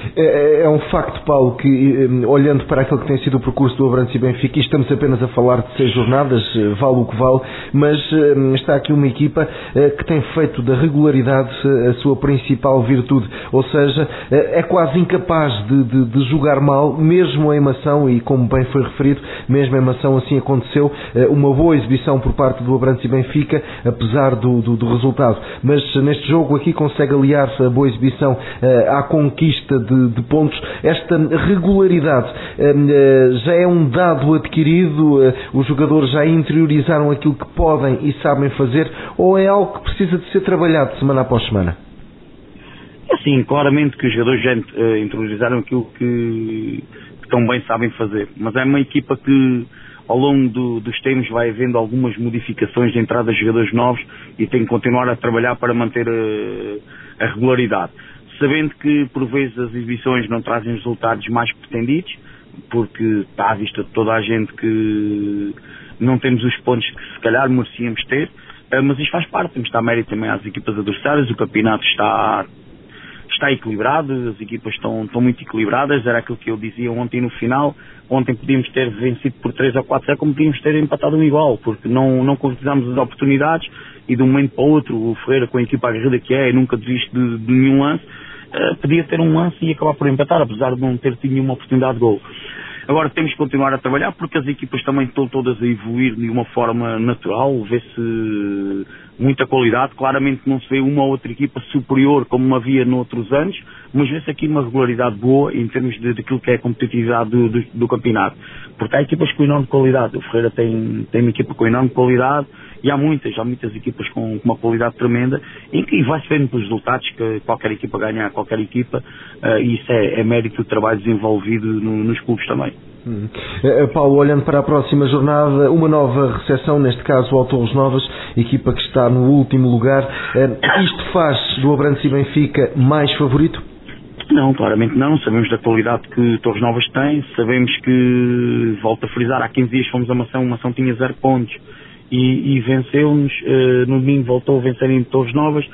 Speaker 1: É um facto, Paulo, que olhando para aquilo que tem sido o percurso do Abrantes e Benfica, e estamos apenas a falar de 6 jornadas, vale o que vale, mas está aqui uma equipa que tem feito da regularidade a sua principal virtude, ou seja, é quase incapaz de jogar mal, mesmo em Mação, e como bem foi referido, mesmo em Mação assim aconteceu, uma boa exibição por parte do Abrantes e Benfica, apesar do resultado, mas neste jogo aqui consegue aliar a boa exibição à conquista de pontos. Esta regularidade já é um dado adquirido, os jogadores já interiorizaram aquilo que podem e sabem fazer, ou é algo que precisa de ser trabalhado semana após semana?
Speaker 14: Sim, claramente que os jogadores já interiorizaram aquilo que tão bem sabem fazer, mas é uma equipa que ao longo dos tempos vai havendo algumas modificações de entrada de jogadores novos e tem que continuar a trabalhar para manter a regularidade, sabendo que por vezes as exibições não trazem resultados mais pretendidos, porque está à vista de toda a gente que não temos os pontos que se calhar merecíamos ter, mas isto faz parte, temos de dar mérito também às equipas adversárias, o campeonato está equilibrado, as equipas estão muito equilibradas, era aquilo que eu dizia ontem no final. Ontem podíamos ter vencido por 3 ou 4-0, como podíamos ter empatado um igual, porque não concretizámos as oportunidades e de um momento para o outro, o Ferreira, com a equipa aguerrida que é, nunca desiste de nenhum lance, podia ter um lance e acabar por empatar, apesar de não ter tido nenhuma oportunidade de gol. Agora temos que continuar a trabalhar, porque as equipas também estão todas a evoluir de uma forma natural, vê-se muita qualidade, claramente não se vê uma ou outra equipa superior como havia noutros anos, mas vê-se aqui uma regularidade boa em termos daquilo que é a competitividade do campeonato, porque há equipas com enorme qualidade, o Ferreira tem uma equipa com enorme qualidade e há muitas equipas com uma qualidade tremenda e vai-se vendo pelos resultados que qualquer equipa ganha a qualquer equipa, e isso é mérito do trabalho desenvolvido nos clubes também.
Speaker 1: Paulo, olhando para a próxima jornada, uma nova recepção, neste caso ao Torres Novas, equipa que está no último lugar, isto faz do Abrantes e Benfica mais favorito?
Speaker 14: Não, claramente não. Sabemos da qualidade que Torres Novas tem. Sabemos que, volto a frisar, há 15 dias fomos a Mação tinha 0 pontos e venceu-nos. No domingo voltou a vencer em Torres Novas.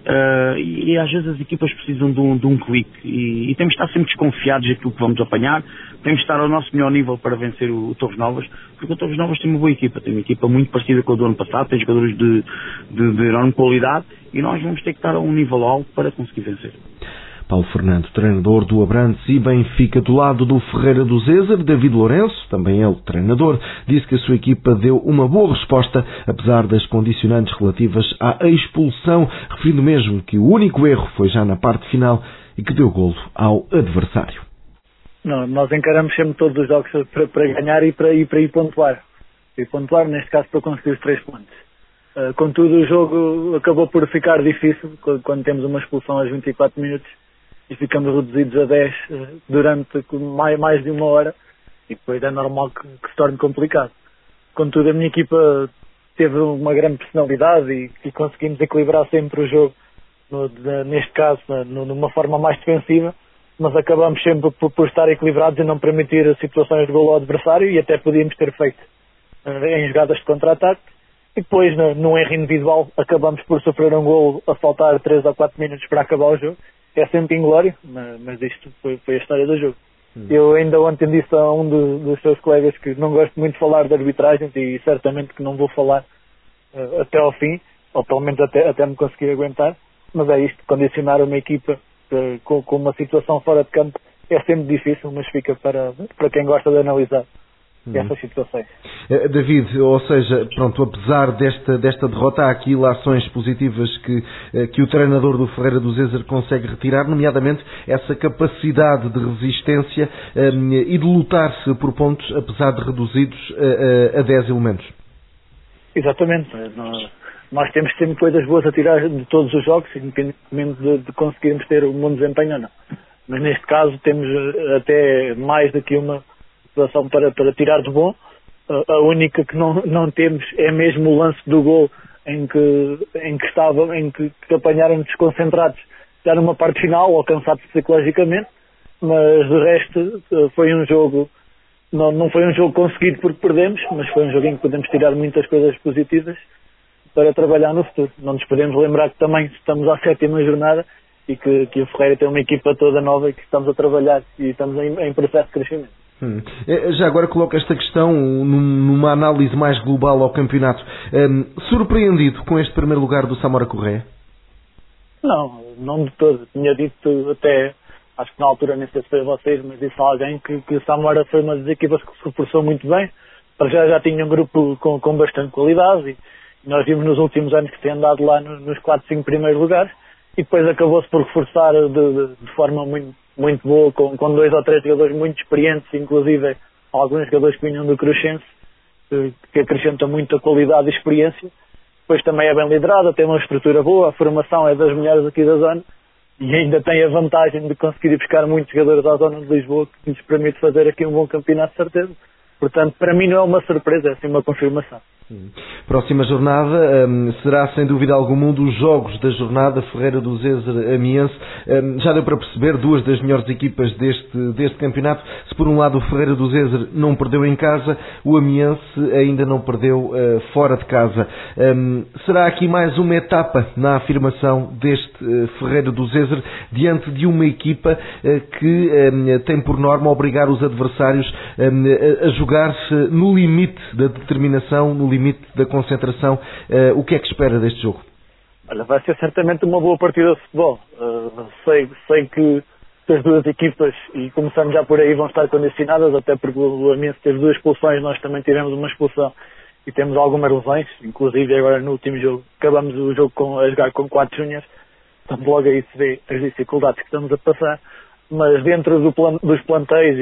Speaker 14: E às vezes as equipas precisam de um clique e temos de estar sempre desconfiados daquilo que vamos apanhar. Temos de estar ao nosso melhor nível para vencer o Torres Novas, porque o Torres Novas tem uma boa equipa, tem uma equipa muito parecida com a do ano passado, tem jogadores de enorme qualidade e nós vamos ter que estar a um nível alto para conseguir vencer.
Speaker 1: Paulo Fernando, treinador do Abrantes e Benfica. Do lado do Ferreira do Zezer, David Lourenço, também ele treinador, disse que a sua equipa deu uma boa resposta, apesar das condicionantes relativas à expulsão, referindo mesmo que o único erro foi já na parte final e que deu golo ao adversário.
Speaker 4: Não, nós encaramos sempre todos os jogos para ganhar e para ir pontuar. E pontuar, neste caso, para conseguir os 3 pontos. Contudo, o jogo acabou por ficar difícil quando temos uma expulsão aos 24 minutos. E ficamos reduzidos a 10 durante mais de uma hora e depois é normal que se torne complicado. Contudo, a minha equipa teve uma grande personalidade e conseguimos equilibrar sempre o jogo, neste caso numa forma mais defensiva, mas acabamos sempre por estar equilibrados e não permitir situações de golo ao adversário e até podíamos ter feito em jogadas de contra-ataque. E depois, num erro individual, acabamos por sofrer um golo a faltar 3 ou 4 minutos para acabar o jogo. É sempre inglório, mas isto foi a história do jogo. Eu ainda ontem disse a um dos seus colegas que não gosto muito de falar de arbitragens e certamente que não vou falar até ao fim, ou pelo menos até me conseguir aguentar, mas é isto, condicionar uma equipa com uma situação fora de campo é sempre difícil, mas fica para quem gosta de analisar essas situações.
Speaker 1: David, ou seja, pronto, apesar desta derrota, há aqui lações positivas que o treinador do Ferreira do Zezer consegue retirar, nomeadamente essa capacidade de resistência e de lutar-se por pontos, apesar de reduzidos a 10 elementos.
Speaker 4: Exatamente. Nós temos sempre coisas boas a tirar de todos os jogos, independentemente de conseguirmos ter um bom desempenho ou não. Mas neste caso temos até mais do que uma situação para tirar de bom. A única que não temos é mesmo o lance do gol em que apanharam desconcentrados já numa parte final ou cansados psicologicamente, mas de resto foi um jogo, não foi um jogo conseguido porque perdemos, mas foi um jogo em que podemos tirar muitas coisas positivas para trabalhar no futuro. Não nos podemos lembrar que também estamos à 7ª jornada e que o Ferreira tem uma equipa toda nova e que estamos a trabalhar e estamos em processo de crescimento.
Speaker 1: Já agora coloco esta questão numa análise mais global ao campeonato. Surpreendido com este primeiro lugar do Samora Correia?
Speaker 4: Não de todo. Tinha dito até, acho que na altura, nem sei se foi a vocês, mas disse a alguém que o Samora foi uma das equipas que se reforçou muito bem. Para já tinha um grupo com bastante qualidade e nós vimos nos últimos anos que tem andado lá nos 4, 5 primeiros lugares e depois acabou-se por reforçar de forma muito boa, com 2 ou 3 jogadores muito experientes, inclusive alguns jogadores que vinham do Cruxense, que acrescentam muito a qualidade e experiência. Depois também é bem liderada, tem uma estrutura boa, a formação é das melhores aqui da zona e ainda tem a vantagem de conseguir ir buscar muitos jogadores à zona de Lisboa, que nos permite fazer aqui um bom campeonato de certeza. Portanto, para mim não é uma surpresa, é sim uma confirmação.
Speaker 1: Próxima jornada será sem dúvida alguma um dos jogos da jornada, Ferreira do Zezer Amiense. Já deu para perceber, 2 das melhores equipas deste campeonato. Se por um lado o Ferreira do Zezer não perdeu em casa, o Amiense ainda não perdeu fora de casa. Será aqui mais uma etapa na afirmação deste Ferreira do Zezer diante de uma equipa que tem por norma obrigar os adversários a jogar-se no limite da determinação, no limite da concentração. O que é que espera deste jogo?
Speaker 4: Olha, vai ser certamente uma boa partida de futebol. Sei que as 2 equipas, e começamos já por aí, vão estar condicionadas, até porque o Amiense teve 2 expulsões, nós também tivemos uma expulsão e temos algumas lesões, inclusive agora no último jogo acabamos o jogo a jogar com 4 júniores, portanto logo aí se vê as dificuldades que estamos a passar, mas dentro dos plantéis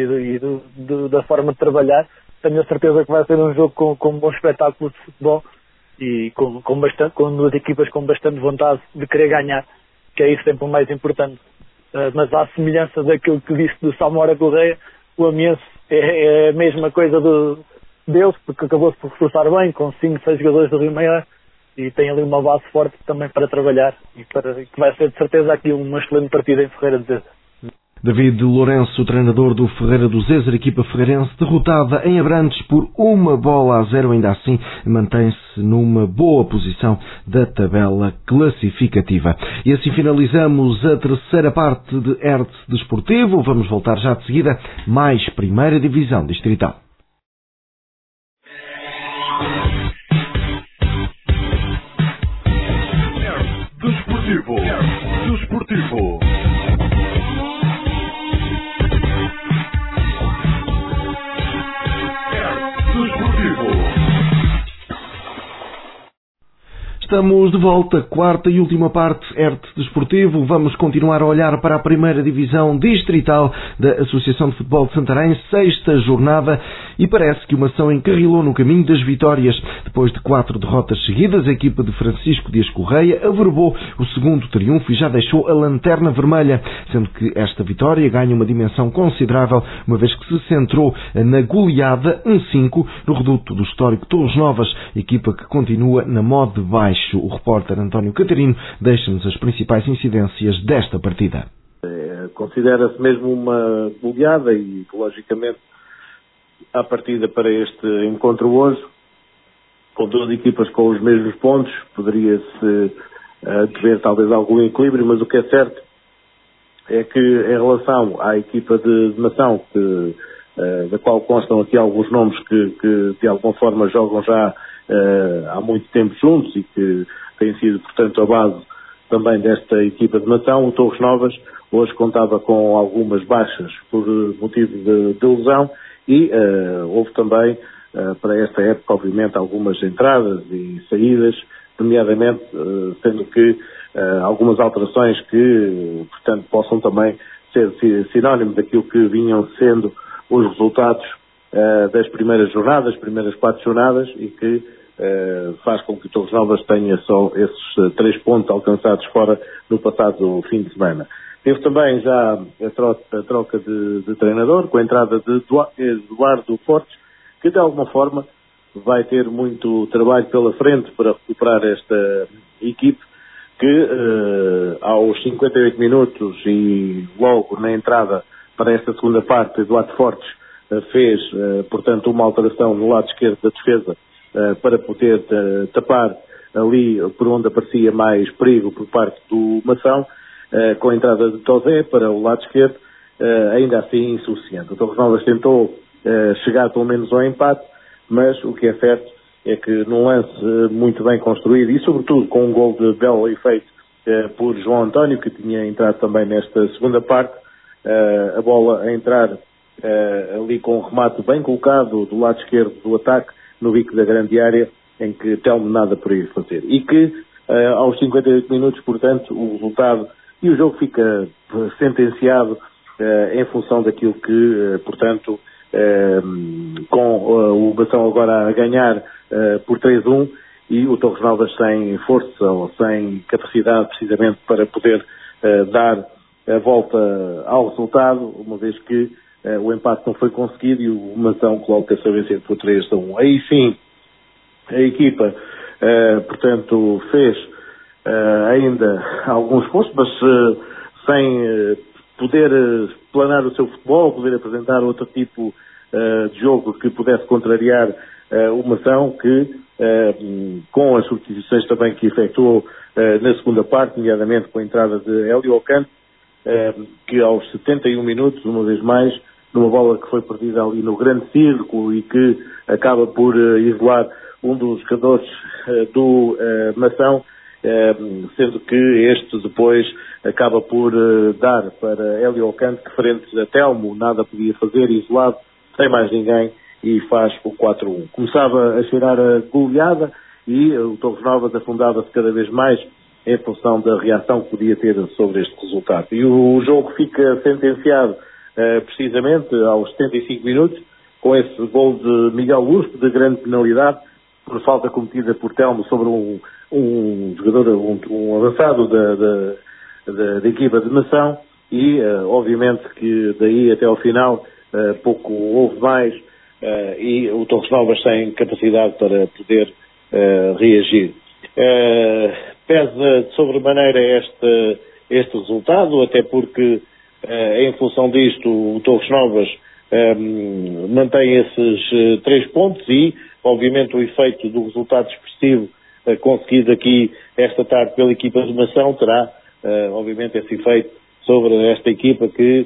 Speaker 4: e da forma de trabalhar, tenho a certeza que vai ser um jogo com um bom espetáculo de futebol e com 2 equipas com bastante vontade de querer ganhar, que é isso sempre o mais importante. Mas à semelhança daquilo que disse do Samora Correia, o Amiense é a mesma coisa deles, porque acabou-se por reforçar bem, com 5, 6 jogadores do Rio Maior, e tem ali uma base forte também para trabalhar, e que vai ser de certeza aqui uma excelente partida em Ferreira de Zezer.
Speaker 1: David Lourenço, treinador do Ferreira do Zezer, equipa ferreirense, derrotada em Abrantes por 1-0, ainda assim mantém-se numa boa posição da tabela classificativa. E assim finalizamos a terceira parte de Hertz Desportivo. Vamos voltar já de seguida, mais Primeira Divisão Distrital.
Speaker 10: Desportivo.
Speaker 1: Estamos de volta, quarta e última parte, Hertz Desportivo. Vamos continuar a olhar para a primeira divisão distrital da Associação de Futebol de Santarém, sexta jornada, e parece que o Mação encarrilou no caminho das vitórias. Depois de 4 derrotas seguidas, a equipa de Francisco Dias Correia averbou o segundo triunfo e já deixou a lanterna vermelha, sendo que esta vitória ganha uma dimensão considerável, uma vez que se centrou na goleada 1-5 no reduto do histórico Torres Novas, equipa que continua na moda de baixo. O repórter António Catarino deixa-nos as principais incidências desta partida.
Speaker 15: Considera-se mesmo uma goleada e, logicamente, a partida para este encontro hoje, com duas equipas com os mesmos pontos, poderia-se ver talvez algum equilíbrio, mas o que é certo é que, em relação à equipa de Mação, da qual constam aqui alguns nomes que de alguma forma jogam já há muito tempo juntos e que têm sido, portanto, a base também desta equipa de Mação, o Torres Novas hoje contava com algumas baixas por motivo de lesão e houve também, para esta época, obviamente, algumas entradas e saídas, nomeadamente, sendo que algumas alterações que, portanto, possam também ser sinónimo daquilo que vinham sendo os resultados das primeiras jornadas, primeiras 4 jornadas, e que faz com que o Torres Novas tenha só esses 3 pontos alcançados fora no passado fim de semana. Teve também já a troca de treinador, com a entrada de Eduardo Fortes, que de alguma forma vai ter muito trabalho pela frente para recuperar esta equipe, que aos 58 minutos e logo na entrada para esta segunda parte, Eduardo Fortes fez, portanto, uma alteração no lado esquerdo da defesa para poder tapar ali por onde aparecia mais perigo por parte do Mação, com a entrada de Tosé para o lado esquerdo, ainda assim insuficiente. O Torres Novas tentou chegar pelo menos ao empate, mas o que é certo é que num lance muito bem construído e sobretudo com um gol de belo efeito por João António, que tinha entrado também nesta segunda parte, a bola a entrar ali com um remate bem colocado do lado esquerdo do ataque, no bico da grande área, em que Telmo nada por ir fazer. E que aos 58 minutos, portanto, o resultado e o jogo fica sentenciado em função daquilo que, portanto, com o Mação agora a ganhar por 3-1 e o Torres Novas sem força ou sem capacidade precisamente para poder dar a volta ao resultado, uma vez que o empate não foi conseguido e o Mação coloca-se a vencer por 3-1. Aí sim, a equipa, portanto, fez ainda alguns pontos, mas sem poder planar o seu futebol, poder apresentar outro tipo de jogo que pudesse contrariar o Mação, que com as substituições também que efetuou na segunda parte, nomeadamente com a entrada de Hélio Ocante, que aos 71 minutos, uma vez mais, numa bola que foi perdida ali no grande círculo e que acaba por isolar um dos jogadores do Mação, sendo que este depois acaba por dar para Hélio Ocante, que frente a Telmo nada podia fazer, isolado, sem mais ninguém, e faz o 4-1. Começava a cheirar a goleada e o Torres Novas afundava-se cada vez mais em função da reação que podia ter sobre este resultado. E o jogo fica sentenciado precisamente aos 75 minutos, com esse gol de Miguel Luz, de grande penalidade, por falta cometida por Telmo sobre um jogador, um avançado da equipa de Mação, e obviamente que daí até ao final pouco houve mais, e o Torres Novas sem capacidade para poder reagir. Pesa de sobremaneira este resultado, até porque Em função disto, o Torres Novas mantém esses 3 pontos e, obviamente, o efeito do resultado expressivo conseguido aqui esta tarde pela equipa de Mação terá, obviamente, esse efeito sobre esta equipa que,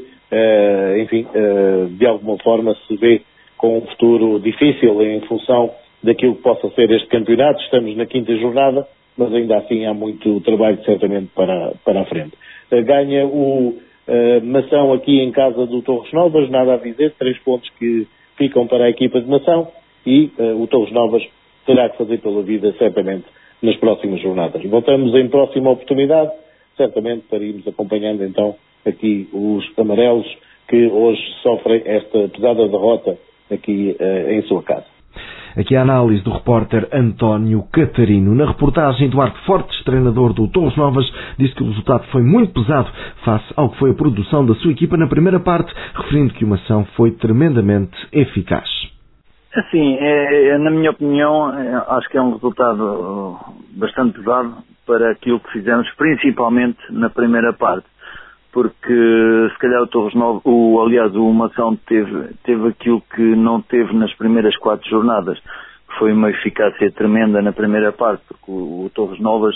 Speaker 15: de alguma forma se vê com um futuro difícil em função daquilo que possa ser este campeonato. Estamos na 5ª jornada, mas ainda assim há muito trabalho certamente para a frente. Ganha o Mação aqui em casa do Torres Novas, nada a dizer, 3 pontos que ficam para a equipa de Mação e o Torres Novas terá que fazer pela vida certamente nas próximas jornadas. Voltamos em próxima oportunidade, certamente para irmos acompanhando então aqui os amarelos que hoje sofrem esta pesada derrota aqui em sua casa.
Speaker 1: Aqui a análise do repórter António Catarino. Na reportagem, Duarte Fortes, treinador do Torres Novas, disse que o resultado foi muito pesado face ao que foi a produção da sua equipa na primeira parte, referindo que o Mação foi tremendamente eficaz.
Speaker 16: Assim, na minha opinião, acho que é um resultado bastante pesado para aquilo que fizemos, principalmente na primeira parte. Porque se calhar o Torres Novas, o Mação teve aquilo que não teve nas primeiras 4 jornadas, que foi uma eficácia tremenda na primeira parte, porque o Torres Novas,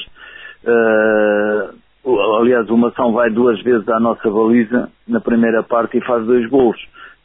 Speaker 16: o Mação vai 2 vezes à nossa baliza na primeira parte e faz 2 golos.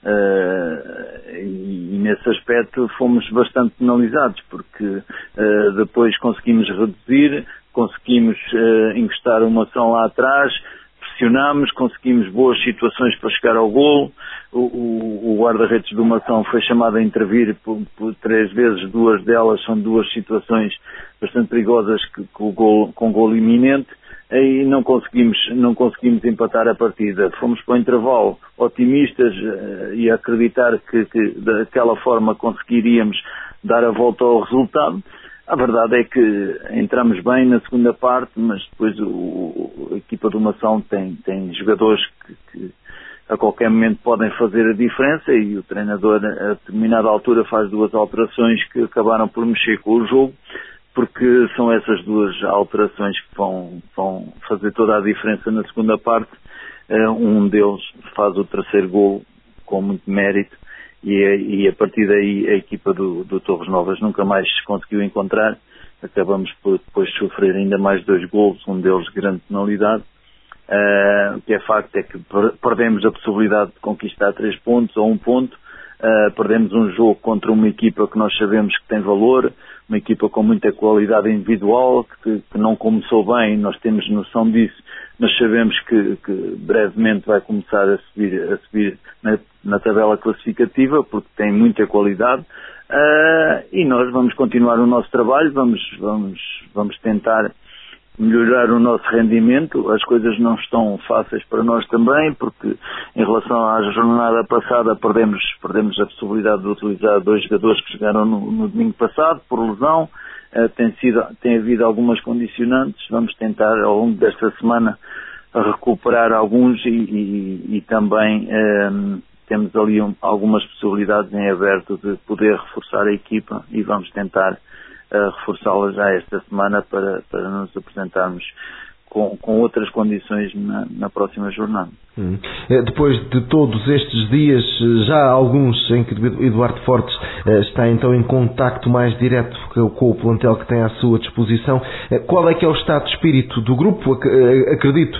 Speaker 16: E nesse aspecto fomos bastante penalizados, porque depois conseguimos reduzir, conseguimos encostar o Mação lá atrás, pressionámos, conseguimos boas situações para chegar ao golo. O guarda-redes do Mação foi chamado a intervir por 3 vezes, 2 delas são 2 situações bastante perigosas com golo iminente, e não conseguimos empatar a partida. Fomos para o intervalo otimistas e a acreditar que daquela forma conseguiríamos dar a volta ao resultado. A verdade é que entramos bem na segunda parte, mas depois a equipa do Mação tem jogadores que a qualquer momento podem fazer a diferença, e o treinador a determinada altura faz 2 alterações que acabaram por mexer com o jogo, porque são essas 2 alterações que vão fazer toda a diferença na segunda parte. Um deles faz o 3º golo com muito mérito, e a partir daí a equipa do Torres Novas nunca mais se conseguiu encontrar. Acabamos por depois sofrer ainda mais 2 golos, um deles de grande penalidade. O que é facto é que perdemos a possibilidade de conquistar 3 pontos ou 1 ponto. Perdemos um jogo contra uma equipa que nós sabemos que tem valor, uma equipa com muita qualidade individual, que não começou bem, nós temos noção disso, mas sabemos que brevemente vai começar a subir na tabela classificativa, porque tem muita qualidade, e nós vamos continuar o nosso trabalho, vamos tentar melhorar o nosso rendimento. As coisas não estão fáceis para nós também, porque em relação à jornada passada perdemos a possibilidade de utilizar 2 jogadores que chegaram no domingo passado por lesão. Tem havido algumas condicionantes. Vamos tentar ao longo desta semana recuperar alguns e também temos ali algumas possibilidades em aberto de poder reforçar a equipa, e vamos tentar reforçá-la já esta semana para nos apresentarmos com outras condições na próxima jornada.
Speaker 1: Depois de todos estes dias, já há alguns em que Eduardo Fortes está então em contacto mais direto com o plantel que tem à sua disposição. Qual é que é o estado de espírito do grupo? Acredito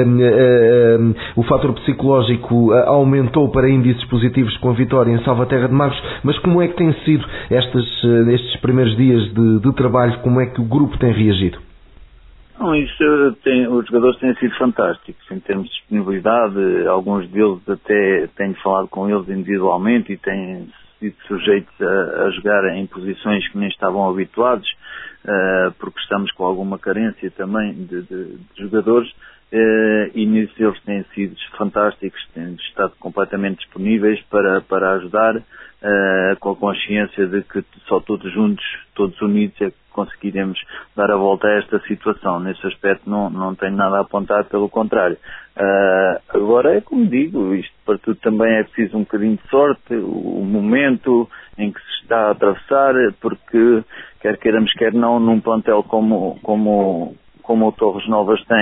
Speaker 1: o fator psicológico aumentou para índices positivos com a vitória em Salvaterra de Magos, mas como é que têm sido estes primeiros dias de trabalho? Como é que o grupo tem reagido?
Speaker 16: Os jogadores têm sido fantásticos em termos de disponibilidade. Alguns deles até tenho falado com eles individualmente e têm sido sujeitos a jogar em posições que nem estavam habituados, porque estamos com alguma carência também de jogadores, e nisso eles têm sido fantásticos, têm estado completamente disponíveis para ajudar, com a consciência de que só todos juntos, todos unidos, é que conseguiremos dar a volta a esta situação. Nesse aspecto não tenho nada a apontar, pelo contrário. Agora é como digo, isto para tudo também é preciso um bocadinho de sorte, o momento em que se está a atravessar, porque quer queiramos quer não, num plantel como o Torres Novas tem,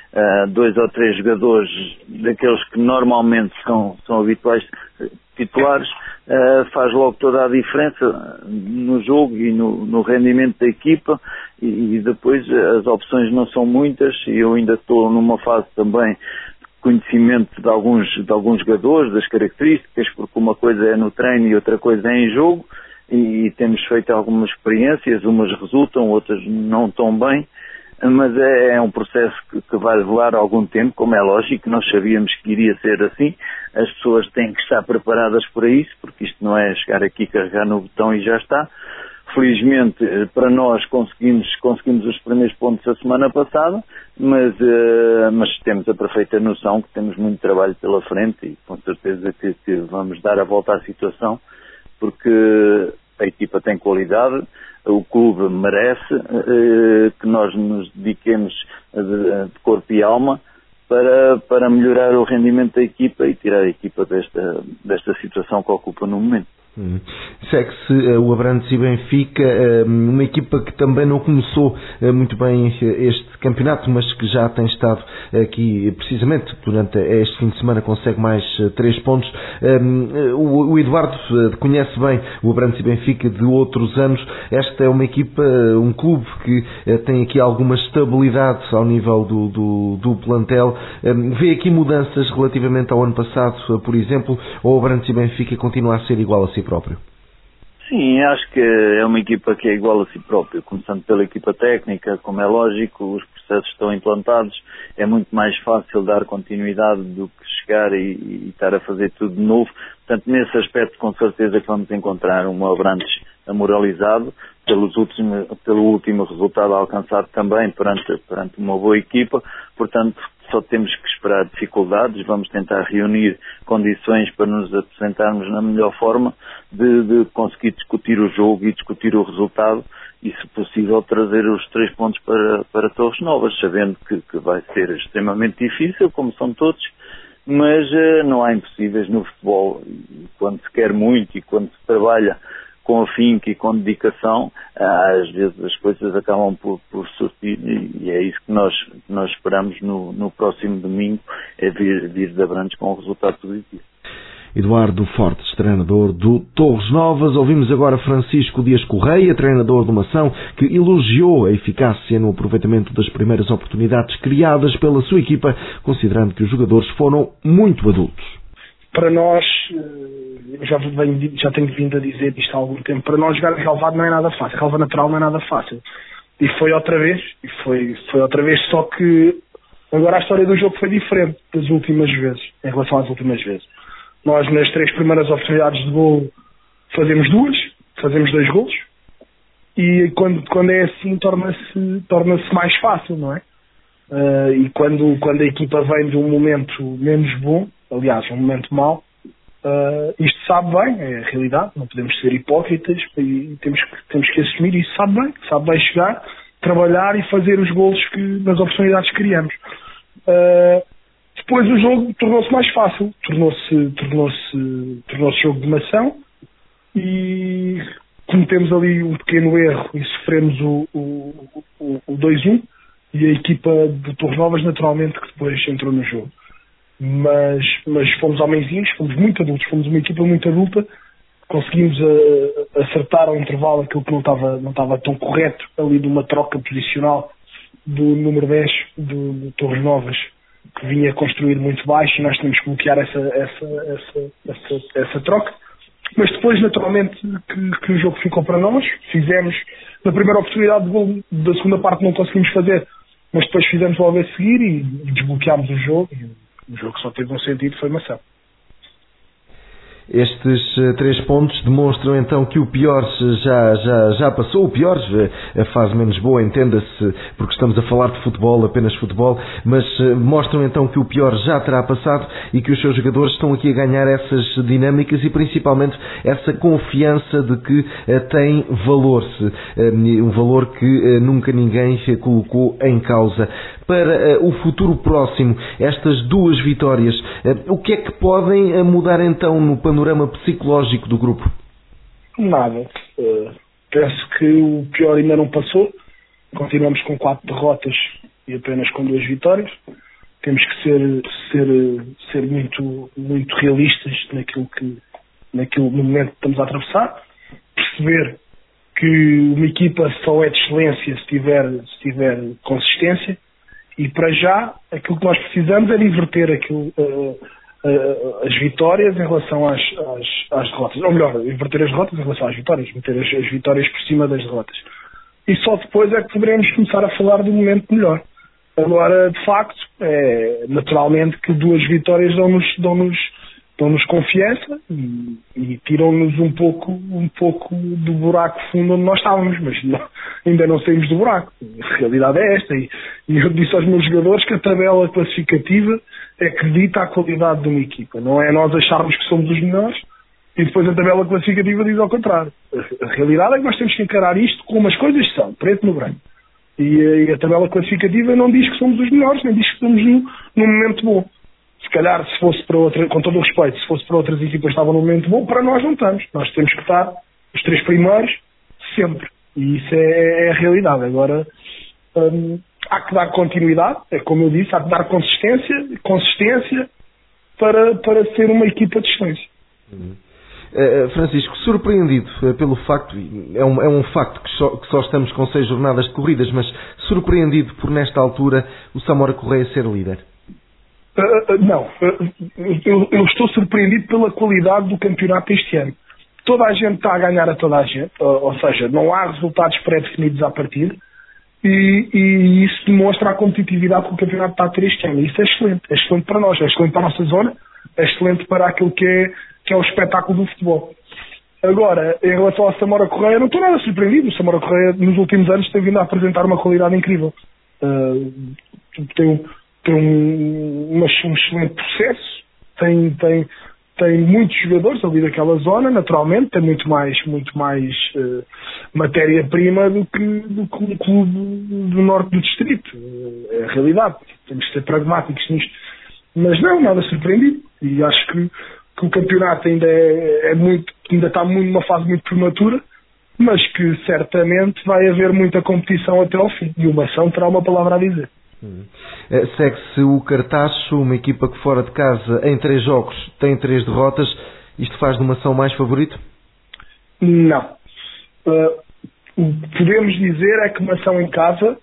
Speaker 16: 2 ou 3 jogadores daqueles que normalmente são habituais titulares, faz logo toda a diferença no jogo e no rendimento da equipa, e depois as opções não são muitas, e eu ainda estou numa fase também de conhecimento de alguns jogadores, das características, porque uma coisa é no treino e outra coisa é em jogo, e temos feito algumas experiências, umas resultam, outras não tão bem, mas é um processo que vai levar algum tempo, como é lógico. Nós sabíamos que iria ser assim. As pessoas têm que estar preparadas para isso, porque isto não é chegar aqui, carregar no botão e já está. Felizmente, para nós, conseguimos os primeiros pontos a semana passada, mas temos a perfeita noção que temos muito trabalho pela frente, e com certeza que vamos dar a volta à situação, porque a equipa tem qualidade, o clube merece que nós nos dediquemos de corpo e alma para melhorar o rendimento da equipa e tirar a equipa desta situação que ocupa no momento.
Speaker 1: Segue-se o Abrantes e Benfica, uma equipa que também não começou muito bem este campeonato, mas que já tem estado aqui precisamente durante este fim de semana, consegue mais 3 pontos. O Eduardo conhece bem o Abrantes e Benfica de outros anos. Esta é uma equipa, um clube que tem aqui alguma estabilidade ao nível do plantel. Vê aqui mudanças relativamente ao ano passado, por exemplo, ou o Abrantes e Benfica continua a ser igual a si próprio?
Speaker 16: Sim, acho que é uma equipa que é igual a si própria, começando pela equipa técnica, como é lógico, os processos estão implantados, é muito mais fácil dar continuidade do que chegar e estar a fazer tudo de novo. Portanto, nesse aspecto, com certeza que vamos encontrar um Abrantes amoralizado pelo último resultado alcançado também perante uma boa equipa. Portanto, só temos que esperar dificuldades, vamos tentar reunir condições para nos apresentarmos na melhor forma de conseguir discutir o jogo e discutir o resultado e, se possível, trazer os 3 pontos para Torres Novas, sabendo que vai ser extremamente difícil, como são todos, mas não há impossíveis no futebol. E quando se quer muito e quando se trabalha com afinco e com dedicação, às vezes as coisas acabam por surtir, e é isso que nós esperamos no próximo domingo, é vir de Abrantes com um resultado positivo.
Speaker 1: Eduardo Fortes, treinador do Torres Novas. Ouvimos agora Francisco Dias Correia, treinador do Mação, que elogiou a eficácia no aproveitamento das primeiras oportunidades criadas pela sua equipa, considerando que os jogadores foram muito adultos.
Speaker 17: Para nós, eu já tenho vindo a dizer isto há algum tempo, para nós jogar relevado não é nada fácil, relva natural não é nada fácil. E foi outra vez, só que agora a história do jogo foi diferente das últimas vezes, em relação às últimas vezes. Nós, nas 3 primeiras oportunidades de golo, fazemos 2 golos, e quando é assim torna-se mais fácil, não é? E quando a equipa vem de um momento menos bom, aliás, um momento mau, isto sabe bem, é a realidade, não podemos ser hipócritas e temos que assumir isso, sabe bem chegar, trabalhar e fazer os golos que nas oportunidades que criamos. Depois o jogo tornou-se mais fácil, tornou-se jogo de Mação, e cometemos ali um pequeno erro e sofremos o 2-1, e a equipa de Torres Novas naturalmente que depois entrou no jogo. Mas fomos homenzinhos, fomos muito adultos, fomos uma equipa muito adulta, conseguimos acertar ao intervalo aquilo que não estava tão correto ali de uma troca posicional do número 10 do Torres Novas, que vinha construído muito baixo, e nós tínhamos que bloquear essa troca. Mas depois, naturalmente, que o jogo ficou para nós, fizemos, na primeira oportunidade de gol da segunda parte não conseguimos fazer, mas depois fizemos logo a seguir e desbloqueámos o jogo, e o jogo só teve um sentido, foi Mação.
Speaker 1: Estes 3 pontos demonstram então que o pior já passou. O pior, a fase menos boa, entenda-se, porque estamos a falar de futebol, apenas futebol, mas mostram então que o pior já terá passado e que os seus jogadores estão aqui a ganhar essas dinâmicas e principalmente essa confiança de que têm valor, um valor que nunca ninguém colocou em causa. Para o futuro próximo, estas 2 vitórias, o que é que podem mudar então no panorama psicológico do grupo?
Speaker 17: Nada. Penso que o pior ainda não passou. Continuamos com 4 derrotas e apenas com 2 vitórias. temos que ser muito, muito realistas no momento que estamos a atravessar, perceber que uma equipa só é de excelência se tiver consistência, e para já aquilo que nós precisamos é de inverter as vitórias em relação às derrotas, ou melhor, inverter as derrotas em relação às vitórias, meter as vitórias por cima das derrotas, e só depois é que poderemos começar a falar de um momento melhor. Agora, de facto, naturalmente que 2 vitórias dão-nos confiança e tiram-nos um pouco do buraco fundo onde nós estávamos, mas ainda não saímos do buraco. A realidade é esta, e eu disse aos meus jogadores que a tabela classificativa é que dita a qualidade de uma equipa, não é nós acharmos que somos os melhores e depois a tabela classificativa diz ao contrário. A realidade é que nós temos que encarar isto como as coisas são, preto no branco. E a tabela classificativa não diz que somos os melhores, nem diz que estamos num momento bom. Se calhar, se fosse para outra, com todo o respeito, se fosse para outras equipas que estavam num momento bom, para nós não estamos. Nós temos que estar os 3 primeiros sempre. E isso é a realidade. Agora, há que dar continuidade, é como eu disse, há que dar consistência para ser uma equipa de excelência.
Speaker 1: Francisco, surpreendido pelo facto, é um facto que só estamos com 6 jornadas de corridas, mas surpreendido por nesta altura o Samora Correia ser líder?
Speaker 17: Não, eu estou surpreendido pela qualidade do campeonato este ano. Toda a gente está a ganhar a toda a gente, ou seja, não há resultados pré-definidos à partida, e isso demonstra a competitividade que o campeonato está a ter este ano. Isso é excelente para nós, é excelente para a nossa zona, é excelente para aquilo que é o espetáculo do futebol. Agora, em relação ao Samora Correia, não estou nada surpreendido. O Samora Correia, nos últimos anos, tem vindo a apresentar uma qualidade incrível. Tem um excelente processo, tem muitos jogadores ali daquela zona, naturalmente, tem muito mais matéria-prima do que um clube do norte do distrito. É a realidade, temos que ser pragmáticos nisto. Mas não, nada surpreendido, e acho que o campeonato ainda está numa fase muito prematura, mas que certamente vai haver muita competição até ao fim, e o Mação terá uma palavra a dizer.
Speaker 1: Segue-se o Cartacho, uma equipa que fora de casa em 3 jogos tem 3 derrotas. Isto faz de uma Mação mais favorito?
Speaker 17: Não. O que podemos dizer é que uma Mação em casa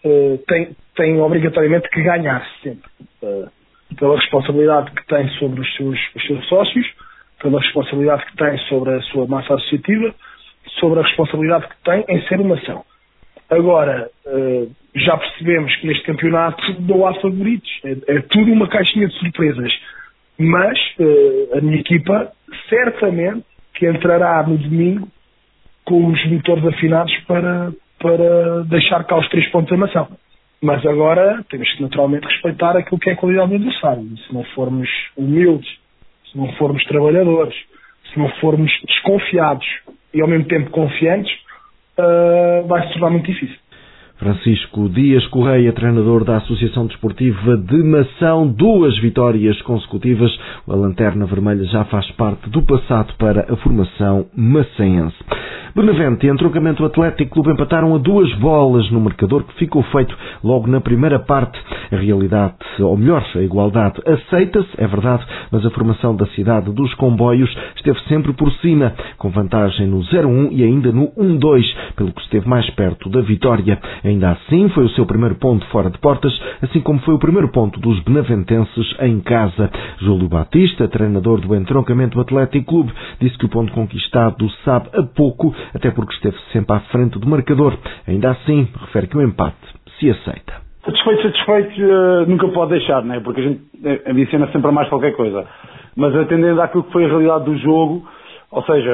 Speaker 17: tem obrigatoriamente que ganhar sempre. Pela responsabilidade que tem sobre os seus sócios, pela responsabilidade que tem sobre a sua massa associativa, sobre a responsabilidade que tem em ser uma Mação. Agora, já percebemos que neste campeonato não há favoritos. É tudo uma caixinha de surpresas. Mas a minha equipa certamente que entrará no domingo com os motores afinados para deixar cá os 3 pontos da Mação. Mas agora temos que naturalmente respeitar aquilo que é a qualidade do adversário. Se não formos humildes, se não formos trabalhadores, se não formos desconfiados e ao mesmo tempo confiantes, vai se tornar muito difícil.
Speaker 1: Francisco Dias Correia, treinador da Associação Desportiva de Mação, 2 vitórias consecutivas. A Lanterna Vermelha já faz parte do passado para a formação maçaense. Benavente e Entroncamento Atlético Clube empataram a 2 bolas no marcador, que ficou feito logo na primeira parte. A realidade, ou melhor, a igualdade aceita-se, é verdade, mas a formação da cidade dos comboios esteve sempre por cima, com vantagem no 0-1 e ainda no 1-2, pelo que esteve mais perto da vitória. Ainda assim, foi o seu primeiro ponto fora de portas, assim como foi o primeiro ponto dos benaventenses em casa. Júlio Batista, treinador do Entroncamento Atlético Clube, disse que o ponto conquistado sabe a pouco, até porque esteve sempre à frente do marcador. Ainda assim, refere que o empate se aceita.
Speaker 18: Satisfeito nunca pode deixar, não é? Porque a gente ambiciona sempre a mais qualquer coisa. Mas atendendo àquilo que foi a realidade do jogo, ou seja,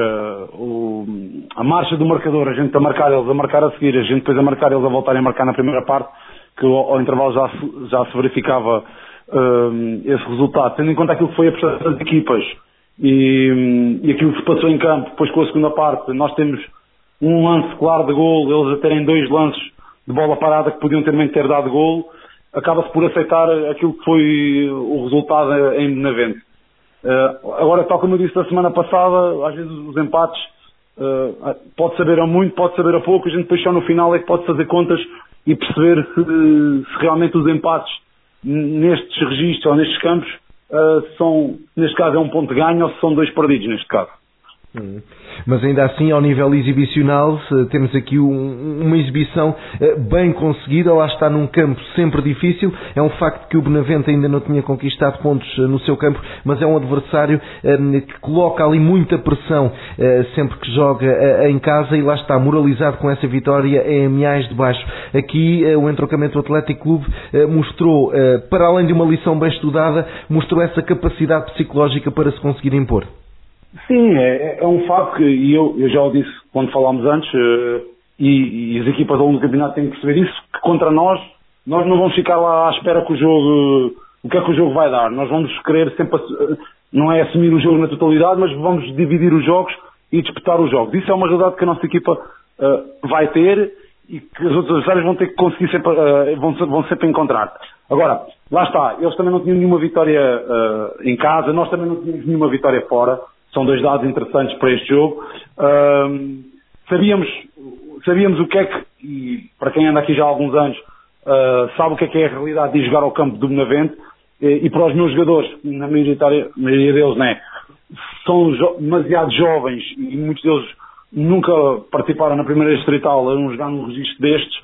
Speaker 18: a marcha do marcador, a gente a marcar, eles a marcar a seguir, a gente depois a marcar, eles a voltarem a marcar na primeira parte, que ao intervalo já se verificava esse resultado. Tendo em conta aquilo que foi a prestação das equipas e aquilo que se passou em campo, depois com a segunda parte, nós temos um lance claro de golo, eles a terem 2 lances de bola parada que podiam ter dado golo, acaba-se por aceitar aquilo que foi o resultado em Benavente. Agora, tal como eu disse da semana passada, às vezes os empates pode saber a muito, pode saber a pouco, a gente depois só no final é que pode fazer contas e perceber se realmente os empates nestes registros ou nestes campos, neste caso é um ponto de ganho ou se são 2 perdidos neste caso.
Speaker 1: Mas ainda assim, ao nível exibicional, temos aqui uma exibição bem conseguida. Lá está, num campo sempre difícil. É um facto que o Benavente ainda não tinha conquistado pontos no seu campo, mas é um adversário que coloca ali muita pressão sempre que joga em casa, e lá está, moralizado com essa vitória em Amiais de Baixo. Aqui o Entroncamento Atlético Clube mostrou, para além de uma lição bem estudada, mostrou essa capacidade psicológica para se conseguir impor.
Speaker 18: Sim, é um facto que eu já o disse quando falámos antes, e as equipas ao longo do campeonato têm que perceber isso, que contra nós não vamos ficar lá à espera que o que é que o jogo vai dar. Nós vamos querer sempre, não é assumir o jogo na totalidade, mas vamos dividir os jogos e disputar os jogos. Isso é uma realidade que a nossa equipa vai ter e que os outros adversários vão ter que conseguir sempre, vão sempre encontrar. Agora, lá está, eles também não tinham nenhuma vitória em casa, nós também não tínhamos nenhuma vitória fora. São 2 dados interessantes para este jogo. Sabíamos o que é que, e para quem anda aqui já há alguns anos, sabe o que é a realidade de jogar ao campo do Benavente, e para os meus jogadores, na maioria deles, né, são demasiado jovens e muitos deles nunca participaram na primeira distrital a jogar num registro destes,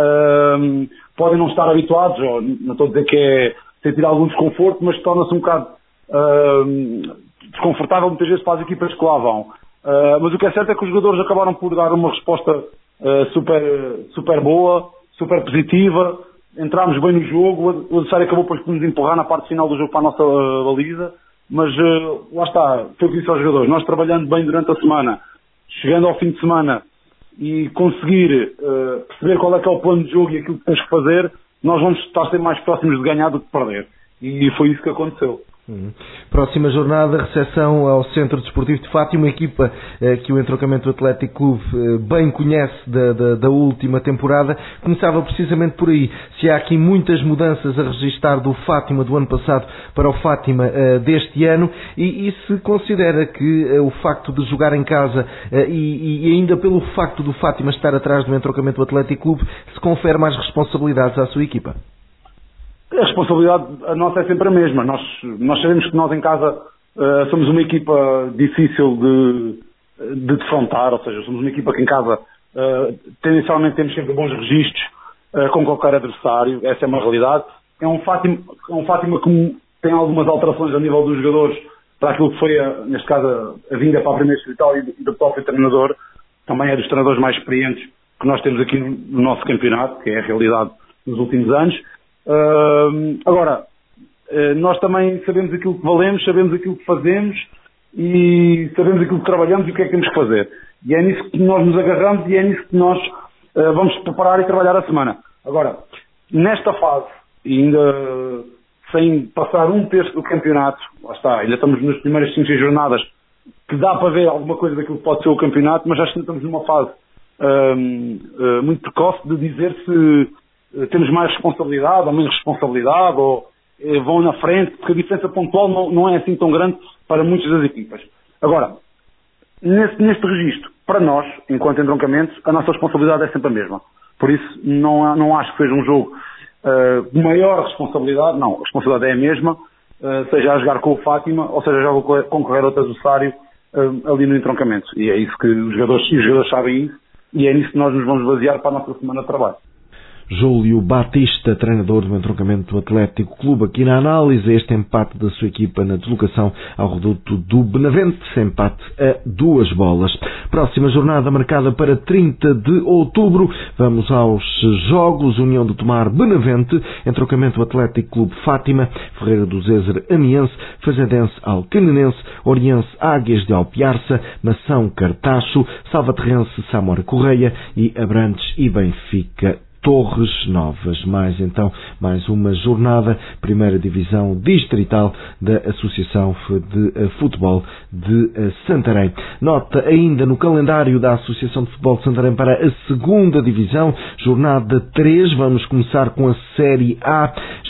Speaker 18: podem não estar habituados, ou não estou a dizer que é sentir algum desconforto, mas torna-se um bocado desconfortável muitas vezes para as equipas que lá vão. Mas o que é certo é que os jogadores acabaram por dar uma resposta super boa, super positiva. Entramos bem no jogo, o adversário acabou por nos empurrar na parte final do jogo para a nossa baliza, mas lá está, foi o que disse aos jogadores, nós trabalhando bem durante a semana, chegando ao fim de semana e conseguir perceber qual é que é o plano de jogo e aquilo que temos que fazer, nós vamos estar sempre mais próximos de ganhar do que de perder. E foi isso que aconteceu.
Speaker 1: Próxima jornada, recepção ao Centro Desportivo de Fátima, uma equipa que o Entroncamento Atlético Clube bem conhece da última temporada. Começava precisamente por aí, se há aqui muitas mudanças a registrar do Fátima do ano passado para o Fátima deste ano, e se considera que o facto de jogar em casa e ainda pelo facto do Fátima estar atrás do Entroncamento Atlético Clube, se confere mais responsabilidades à sua equipa?
Speaker 18: A responsabilidade a nossa é sempre a mesma. Nós sabemos que nós em casa somos uma equipa difícil de defrontar, ou seja, somos uma equipa que em casa tendencialmente temos sempre bons registros com qualquer adversário, essa é uma realidade. É um Fátima que tem algumas alterações a nível dos jogadores para aquilo que foi, neste caso, a vinda para a primeira distrital e do próprio treinador. Também é dos treinadores mais experientes que nós temos aqui no nosso campeonato, que é a realidade dos últimos anos. Agora, nós também sabemos aquilo que valemos, sabemos aquilo que fazemos e sabemos aquilo que trabalhamos e o que é que temos que fazer. E é nisso que nós nos agarramos e é nisso que nós vamos preparar e trabalhar a semana. Agora, nesta fase, e ainda sem passar 1/3 do campeonato, lá está, ainda estamos nas primeiras 5 jornadas, que dá para ver alguma coisa daquilo que pode ser o campeonato, mas acho que estamos numa fase muito precoce de dizer se temos mais responsabilidade ou menos responsabilidade, ou vão na frente, porque a diferença pontual não é assim tão grande para muitas das equipas. Agora, neste registro, para nós, enquanto entroncamento, a nossa responsabilidade é sempre a mesma. Por isso, não acho que seja um jogo de maior responsabilidade. Não, a responsabilidade é a mesma, seja a jogar com o Fátima, ou seja, a jogar com qualquer outro adversário ali no entroncamento. E é isso que os jogadores sabem isso, e é nisso que nós nos vamos basear para a nossa semana de trabalho.
Speaker 1: Júlio Batista, treinador do Entroncamento Atlético Clube, aqui na análise este empate da sua equipa na deslocação ao reduto do Benavente, empate a 2 bolas. Próxima jornada marcada para 30 de outubro. Vamos aos jogos: União de Tomar Benavente, Entroncamento Atlético Clube Fátima, Ferreira do Zezer Amiense, Fazendense Alcanenense, Oriense Águias de Alpiarça, Mação Cartacho, Salvaterrense Samora Correia e Abrantes e Benfica Torres Novas. Mais uma jornada, primeira divisão distrital da Associação de Futebol de Santarém. Nota ainda no calendário da Associação de Futebol de Santarém para a segunda divisão, jornada 3, vamos começar com a Série A.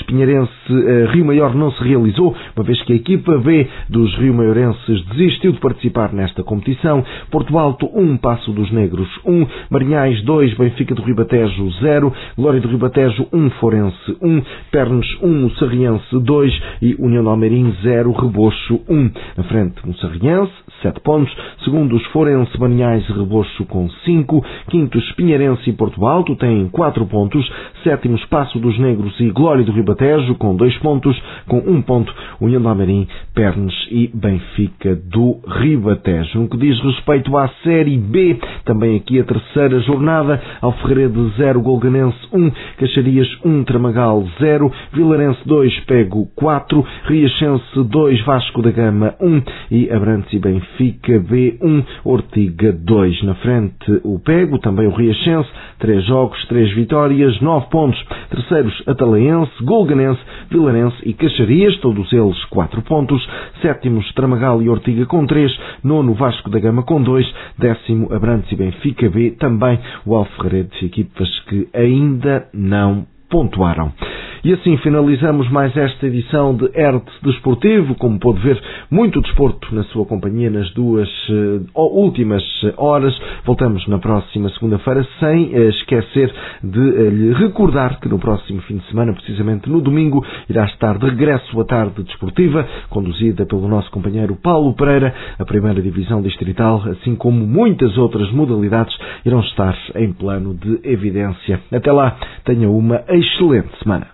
Speaker 1: Espinheirense Rio Maior não se realizou, uma vez que a equipa B dos rio-maiorenses desistiu de participar nesta competição. Porto Alto 1, Paço dos Negros 1, Marinhais 2, Benfica do Ribatejo 0, Glória do Ribatejo 1, Forense 1, Pernes 1, Sarriense 2 e União de Almeirim 0, Rebocho 1. Na frente, no Sarriense, 7 pontos. Segundos, Forense, Marinhais e Rebocho com 5. Quintos, Espinheirense e Porto Alto têm 4 pontos. Sétimos, Paço dos Negros e Glória do Ribatejo com 2 pontos. Com 1 ponto, União de Almeirim, Pernes e Benfica do Ribatejo. No que diz respeito à Série B, também aqui a terceira jornada, Alferrede 0, Golganense 1, Caxarias 1, Tramagal 0, Vilarense 2, Pego 4, Riachense 2, Vasco da Gama 1 e Abrantes e Benfica B 1, Ortiga 2. Na frente o Pego, também o Riachense, 3 jogos, 3 vitórias, 9 pontos. Terceiros, Atalaense, Golganense, Vilarense e Caxarias, todos eles 4 pontos. Sétimos, Tramagal e Ortiga com 3, nono, Vasco da Gama com 2, décimo, Abrantes e Benfica B, também o Alferrede, equipas que ainda não pontuaram. E assim finalizamos mais esta edição de ERT Desportivo. Como pôde ver, muito desporto na sua companhia nas 2 últimas horas. Voltamos na próxima segunda-feira, sem esquecer de lhe recordar que no próximo fim de semana, precisamente no domingo, irá estar de regresso a Tarde Desportiva, conduzida pelo nosso companheiro Paulo Pereira. A primeira divisão distrital, assim como muitas outras modalidades, irão estar em plano de evidência. Até lá, tenha uma excelente semana.